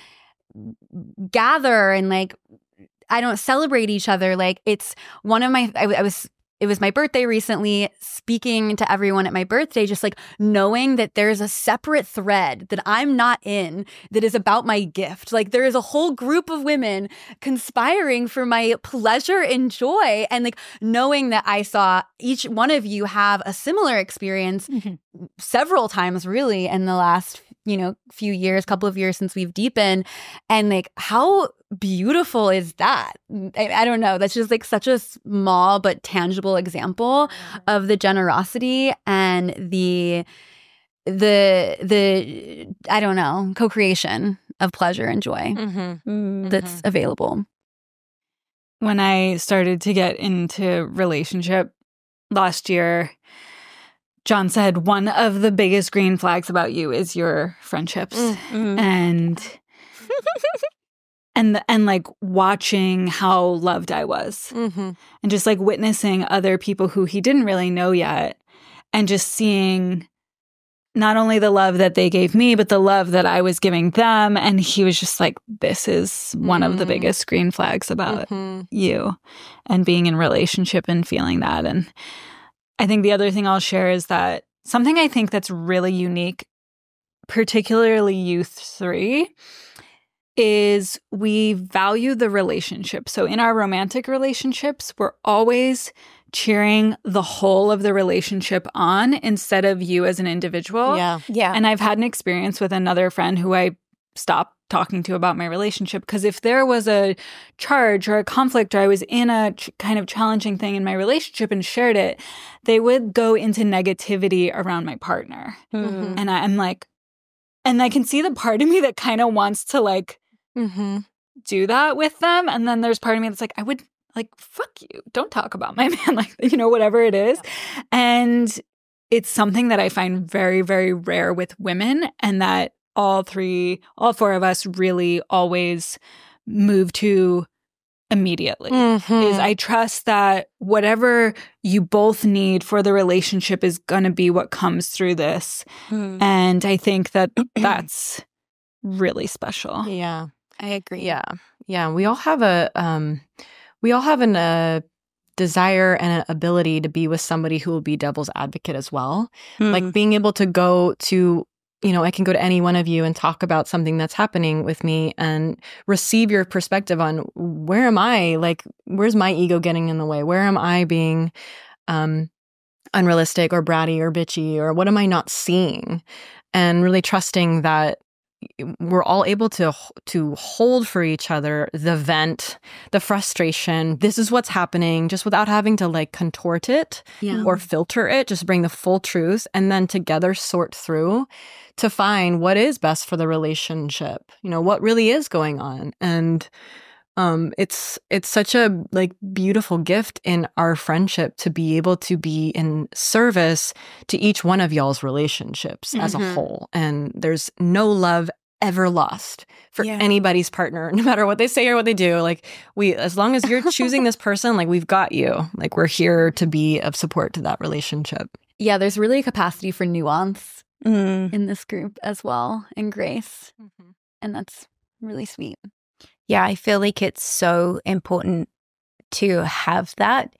gather and, like, I don't celebrate each other. Like, it's one of my, it was my birthday recently, speaking to everyone at my birthday, just like knowing that there's a separate thread that I'm not in that is about my gift. Like, there is a whole group of women conspiring for my pleasure and joy. And like knowing that I saw each one of you have a similar experience several times really in the last, few years, couple of years since we've deepened. And like, how beautiful is that? I don't know. That's just like such a small but tangible example of the generosity and the I don't know, co-creation of pleasure and joy that's available. When I started to get into relationship last year, John said one of the biggest green flags about you is your friendships. And like watching how loved I was and just like witnessing other people who he didn't really know yet and just seeing not only the love that they gave me, but the love that I was giving them. And he was just like, this is one of the biggest green flags about you and being in relationship and feeling that. And I think the other thing I'll share is that something I think that's really unique, particularly you three, is we value the relationship. So in our romantic relationships, we're always cheering the whole of the relationship on instead of you as an individual. Yeah. And I've had an experience with another friend who I stopped talking to about my relationship because if there was a charge or a conflict or I was in a kind of challenging thing in my relationship and shared it, they would go into negativity around my partner. And I'm like, and I can see the part of me that kind of wants to like do that with them. And then there's part of me that's like, I would like, fuck you. Don't talk about my man, like, whatever it is. Yeah. And it's something that I find very, very rare with women, and that all four of us really always move to immediately. Is I trust that whatever you both need for the relationship is going to be what comes through this. And I think that that's really special. Yeah. I agree. Yeah. We all have a desire and an ability to be with somebody who will be devil's advocate as well. Like being able to go to, I can go to any one of you and talk about something that's happening with me and receive your perspective on where am I? Like, where's my ego getting in the way? Where am I being unrealistic or bratty or bitchy, or what am I not seeing? And really trusting that, we're all able to hold for each other the vent, the frustration. This is what's happening, just without having to like contort it or filter it. Just bring the full truth, and then together sort through to find what is best for the relationship. You know, what really is going on. And it's such a like beautiful gift in our friendship to be able to be in service to each one of y'all's relationships as a whole. And there's no love ever lost for anybody's partner, no matter what they say or what they do. Like as long as you're choosing this person, like we've got you. Like we're here to be of support to that relationship. Yeah, there's really a capacity for nuance in this group as well, and grace. And that's really sweet. Yeah, I feel like it's so important to have that.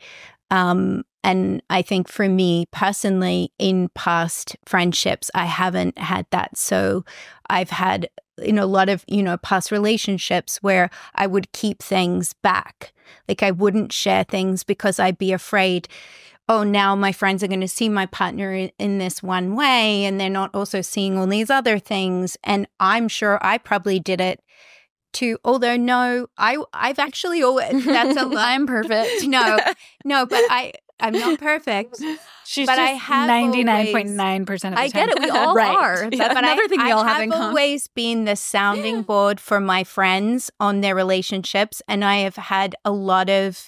And I think for me personally, in past friendships, I haven't had that. So I've had in a lot of, past relationships where I would keep things back. Like I wouldn't share things because I'd be afraid, oh, now my friends are going to see my partner in this one way, and they're not also seeing all these other things. And I'm sure I probably did it too. Although no, I've actually always, that's a lie. I'm perfect. No, but I'm not perfect. She's but just I have 99.9% of the time. I get it. We all are. That's another thing we all have in common. I've always been the sounding board for my friends on their relationships, and I have had a lot of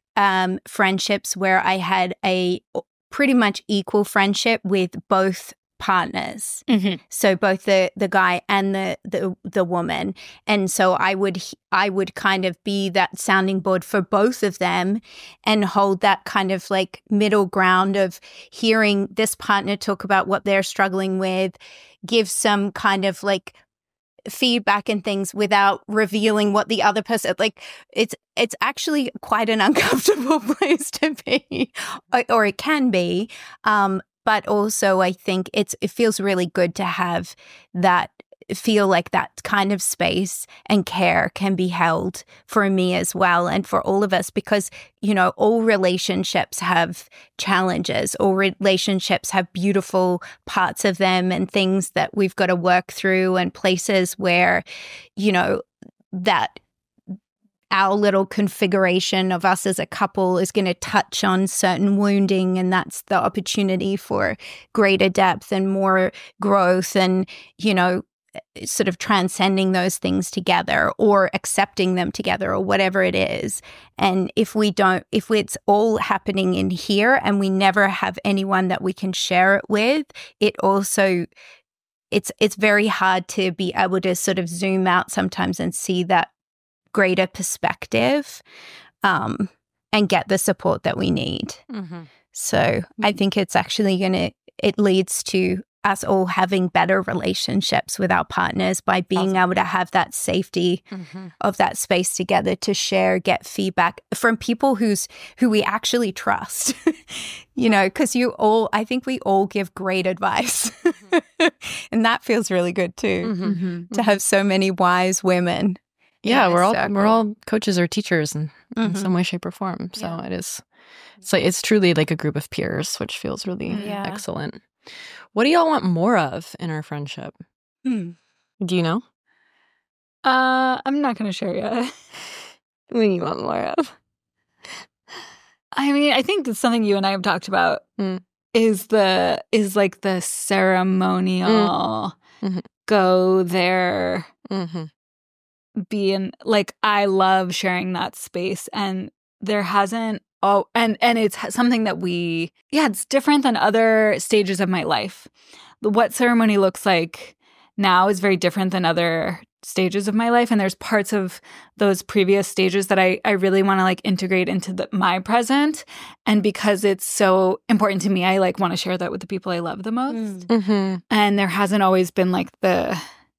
friendships where I had a pretty much equal friendship with both partners. So both the guy and the woman. And so I would kind of be that sounding board for both of them and hold that kind of like middle ground of hearing this partner talk about what they're struggling with, give some kind of like feedback and things without revealing what the other person, like it's actually quite an uncomfortable place to be, or it can be. But also I think it feels really good to have that, feel like that kind of space and care can be held for me as well, and for all of us, because, all relationships have challenges, all relationships have beautiful parts of them and things that we've got to work through, and places where, that our little configuration of us as a couple is going to touch on certain wounding, and that's the opportunity for greater depth and more growth and, sort of transcending those things together or accepting them together or whatever it is. And if it's all happening in here and we never have anyone that we can share it with, it also, it's very hard to be able to sort of zoom out sometimes and see that greater perspective and get the support that we need. So I think it's actually it leads to us all having better relationships with our partners by being able to have that safety of that space together to share, get feedback from people who we actually trust, because I think we all give great advice and that feels really good too, to have so many wise women. Yeah, we're all coaches or teachers in some way, shape, or form. So it's truly like a group of peers, which feels really excellent. What do y'all want more of in our friendship? Do you know? I'm not going to share yet. What do you want more of? I mean, I think that's something you and I have talked about is like the ceremonial go there. Being like, I love sharing that space, and there hasn't and it's something that it's different than other stages of my life. What ceremony looks like now is very different than other stages of my life, and there's parts of those previous stages that I really want to like integrate into my present, and because it's so important to me, I like want to share that with the people I love the most. And there hasn't always been like the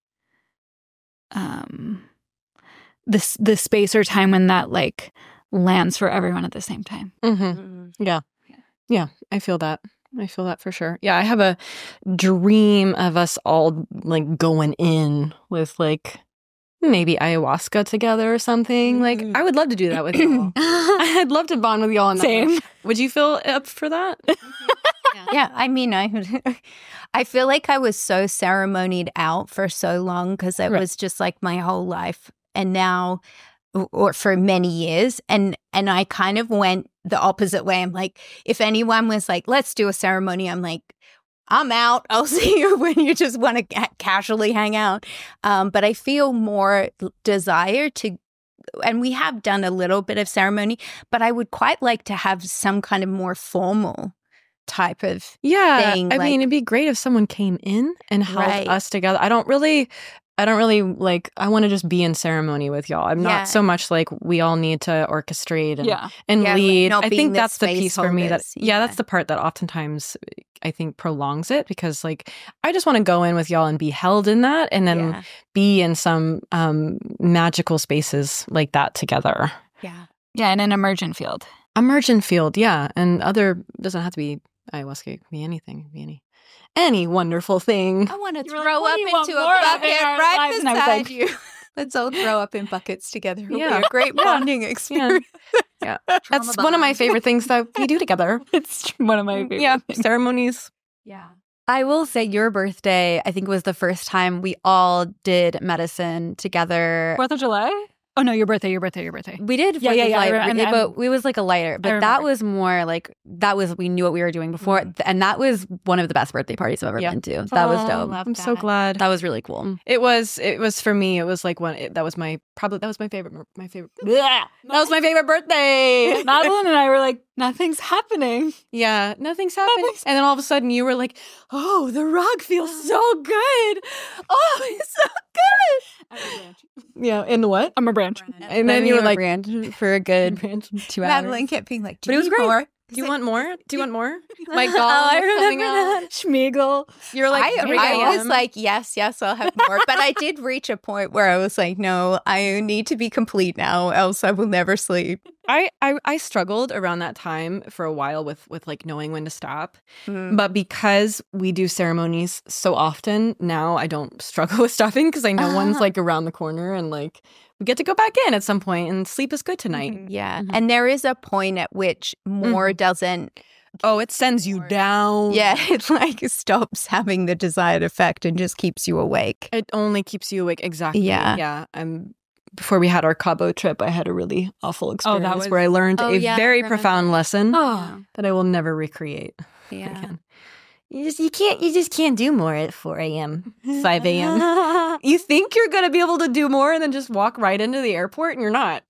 space or time when that like lands for everyone at the same time. Yeah, I feel that for sure. Yeah, I have a dream of us all like going in with like maybe ayahuasca together or something. Like I would love to do that with y'all. I'd love to bond with y'all on that. Same. Would you feel up for that? Yeah, I mean, I feel like I was so ceremonied out for so long because it was just like my whole life. And now, or for many years, and I kind of went the opposite way. I'm like, if anyone was like, let's do a ceremony, I'm like, I'm out. I'll see you when you just want to casually hang out. But I feel more desire to, and we have done a little bit of ceremony, but I would quite like to have some kind of more formal type of thing. I mean, it'd be great if someone came in and held us together. I don't really like, I want to just be in ceremony with y'all. I'm not so much like we all need to orchestrate and lead. Like I think that's the piece for me that, holders. that's the part that oftentimes I think prolongs it, because like, I just want to go in with y'all and be held in that, and then be in some magical spaces like that together. Yeah, in an emergent field. Emergent field, and doesn't have to be ayahuasca, it can be anything, it can be any wonderful thing. I want to You're throw like, up "We want into a more of it bucket in our right lives," and I was beside like- you. Let's all throw up in buckets together. It'll be Yeah. a great bonding experience. That's one of my favorite things that we do together. It's one of my favorite things. Ceremonies. Yeah. I will say your birthday, I think, was the first time we all did medicine together. 4th of July? Oh, no, your birthday. We did, Yeah, Fourth of yeah, July, and- but it was like a lighter. But that remember. was more like, we knew what we were doing before. And that was one of the best birthday parties I've ever been to. That was dope. I'm so glad. That was really cool. It was for me. It was like that was my favorite. That was my favorite birthday. Madeline and I were like, nothing's happening. Yeah, nothing's happened. And then all of a sudden you were like, oh, the rug feels so good. Oh, it's so good. Yeah, in the what? I'm a branch. And then you were like, for a good 2 hours. Madeline kept being like, But it was great. More? do you want more? Do you want more? My Oh, gall I was coming remember out. that. Schmiegel. You're like, I was like, yes, I'll have more. But I did reach a point where I was like, no, I need to be complete now, else I will never sleep. I struggled around that time for a while with like knowing when to stop. But because we do ceremonies so often now, I don't struggle with stopping because I know one's like around the corner, and like we get to go back in at some point, and sleep is good tonight. Yeah. And there is a point at which more doesn't. Oh, it sends you down. Yeah, it like stops having the desired effect and just keeps you awake. It only keeps you awake. Exactly. Yeah. Yeah. Before we had our Cabo trip, I had a really awful experience was- where I learned a yeah, I very remember profound lesson Oh. that I will never recreate. Yeah. again. You just can't do more at 4 a.m., 5 a.m. You think you're going to be able to do more and then just walk right into the airport, and you're not.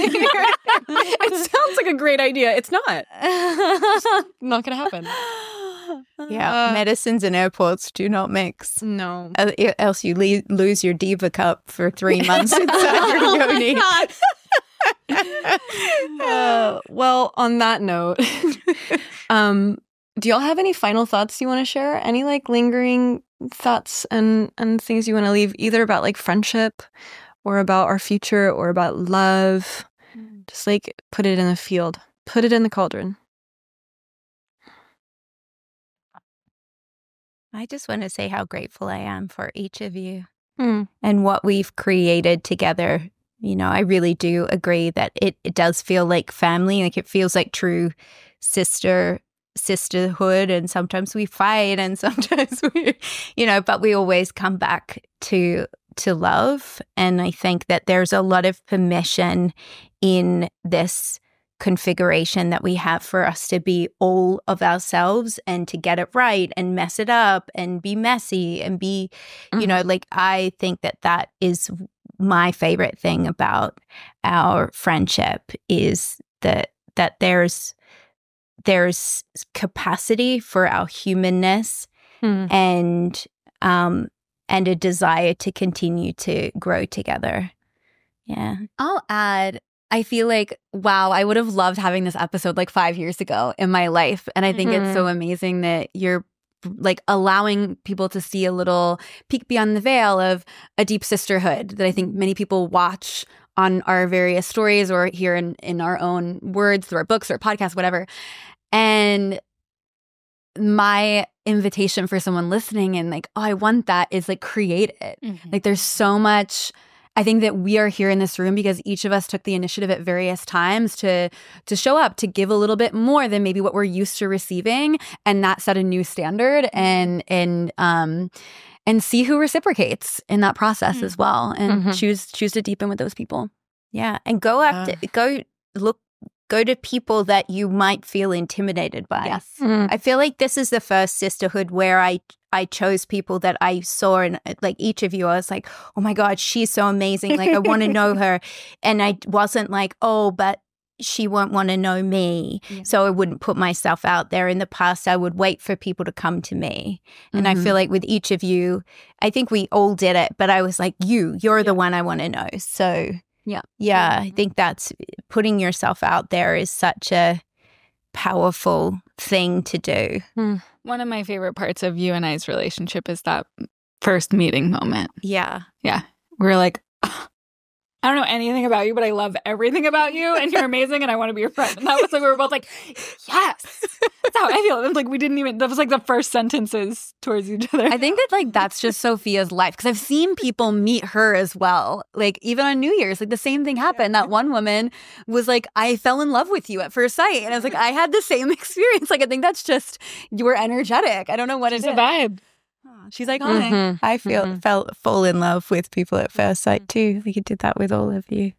It sounds like a great idea. It's not. It's not going to happen. Yeah. Medicines and airports do not mix. No. Else you lose your diva cup for 3 months inside your yoni. Well, on that note, do y'all have any final thoughts you want to share? Any like lingering thoughts and things you want to leave, either about like friendship or about our future or about love? Just like put it in the field, put it in the cauldron. I just want to say how grateful I am for each of you Hmm. and what we've created together. You know, I really do agree that it does feel like family. Like it feels like true sisterhood, and sometimes we fight and sometimes we, but we always come back to love. And I think that there's a lot of permission in this configuration that we have for us to be all of ourselves and to get it right and mess it up and be messy and be, like I think that is my favorite thing about our friendship is that there's capacity for our humanness and a desire to continue to grow together. Yeah. I'll add, I feel like, wow, I would have loved having this episode like 5 years ago in my life. And I think it's so amazing that you're like allowing people to see a little peek beyond the veil of a deep sisterhood that I think many people watch on our various stories or hear in our own words through our books or podcasts, whatever. And my invitation for someone listening and like, oh, I want that is like create it. Like there's so much I think that we are here in this room because each of us took the initiative at various times to show up, to give a little bit more than maybe what we're used to receiving, and that set a new standard and see who reciprocates in that process as well, and choose to deepen with those people. Yeah, and go to people that you might feel intimidated by. Yes. I feel like this is the first sisterhood where I chose people that I saw, and like each of you, I was like, oh my God, she's so amazing. Like, I want to know her. And I wasn't like, oh, but she won't want to know me. Yeah. So I wouldn't put myself out there. In the past, I would wait for people to come to me. And I feel like with each of you, I think we all did it, but I was like, you're the one I want to know. So yeah, I think that's putting yourself out there is such a powerful thing to do. One of my favorite parts of you and I's relationship is that first meeting moment. Yeah. Yeah. We're like, I don't know anything about you, but I love everything about you, and you're amazing, and I want to be your friend. And that was like, we were both like, yes, that's how I feel. It was like, that was like the first sentences towards each other. I think that like that's just Sophia's life, because I've seen people meet her as well. Like even on New Year's, like the same thing happened. That one woman was like, I fell in love with you at first sight. And I was like, I had the same experience. Like, I think that's just, you were energetic. I don't know what it is. It's a vibe. She's iconic. I fall in love with people at first sight too. I think you did that with all of you.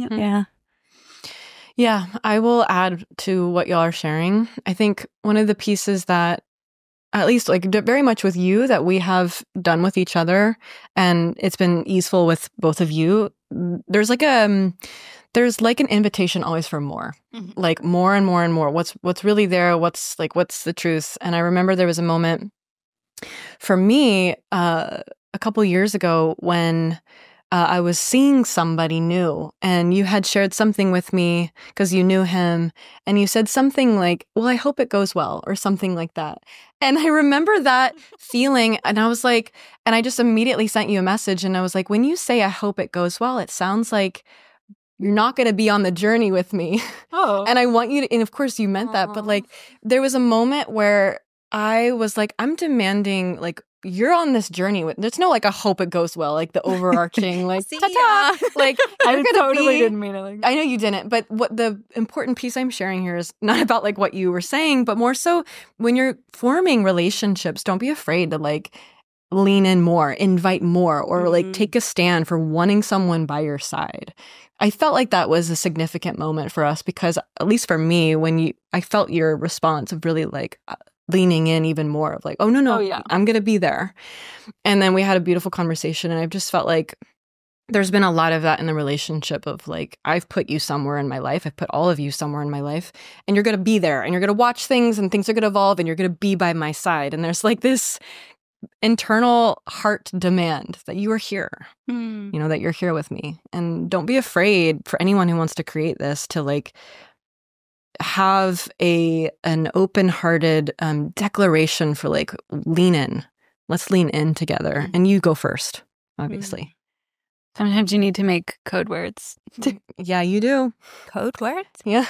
Yeah, I will add to what y'all are sharing. I think one of the pieces that, at least like very much with you, that we have done with each other, and it's been easeful with both of you, there's like an invitation always for more, like more and more and more. What's really there? What's the truth? And I remember there was a moment for me a couple years ago when I was seeing somebody new, and you had shared something with me because you knew him, and you said something like, well, I hope it goes well, or something like that. And I remember that feeling, and I was like, and I just immediately sent you a message, and I was like, when you say I hope it goes well, it sounds like you're not going to be on the journey with me. Oh. And I want you to, and of course you meant that, but like there was a moment where I was like, I'm demanding, like, you're on this journey with, there's no like a hope it goes well, like the overarching, like, ta-ta! Like, I totally didn't mean it like that. I know you didn't, but what the important piece I'm sharing here is not about like what you were saying, but more so when you're forming relationships, don't be afraid to like lean in more, invite more, or like take a stand for wanting someone by your side. I felt like that was a significant moment for us because, at least for me, I felt your response of really like leaning in even more of like, oh, no, I'm going to be there. And then we had a beautiful conversation, and I've just felt like there's been a lot of that in the relationship of like, I've put you somewhere in my life. I've put all of you somewhere in my life, and you're going to be there, and you're going to watch things, and things are going to evolve, and you're going to be by my side. And there's like this internal heart demand that you are here, that you're here with me. And don't be afraid for anyone who wants to create this to like have an open-hearted declaration for like, lean in. Let's lean in together. And you go first, obviously. Sometimes you need to make code words. Yeah, you do. Code words? Yeah.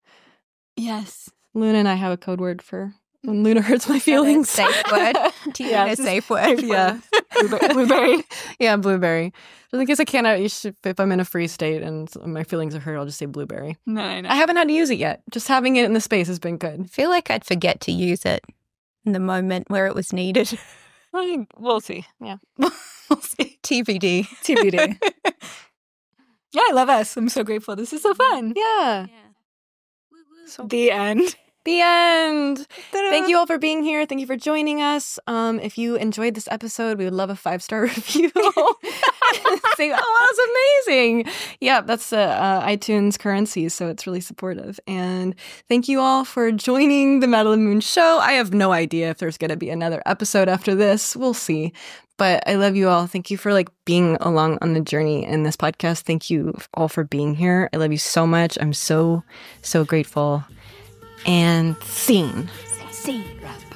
Yes. Luna and I have a code word for when Luna hurts my feelings. Safe word. A safe word. Yeah. Blueberry. Yeah, blueberry. Just in case I can't, if I'm in a free state and my feelings are hurt, I'll just say blueberry. No, I know. I haven't had to use it yet. Just having it in the space has been good. I feel like I'd forget to use it in the moment where it was needed. We'll see. Yeah. We'll see. TBD. Yeah, I love us. I'm so grateful. This is so fun. Yeah. So the end. The end. Thank you all for being here. Thank you for joining us. If you enjoyed this episode, we would love a 5-star review. Say, oh, that's amazing. Yeah, that's iTunes currency, so it's really supportive. And thank you all for joining the Madeline Moon Show. I have no idea if there's going to be another episode after this. We'll see. But I love you all. Thank you for like being along on the journey in this podcast. Thank you all for being here. I love you so much. I'm so, so grateful. And scene. Scene.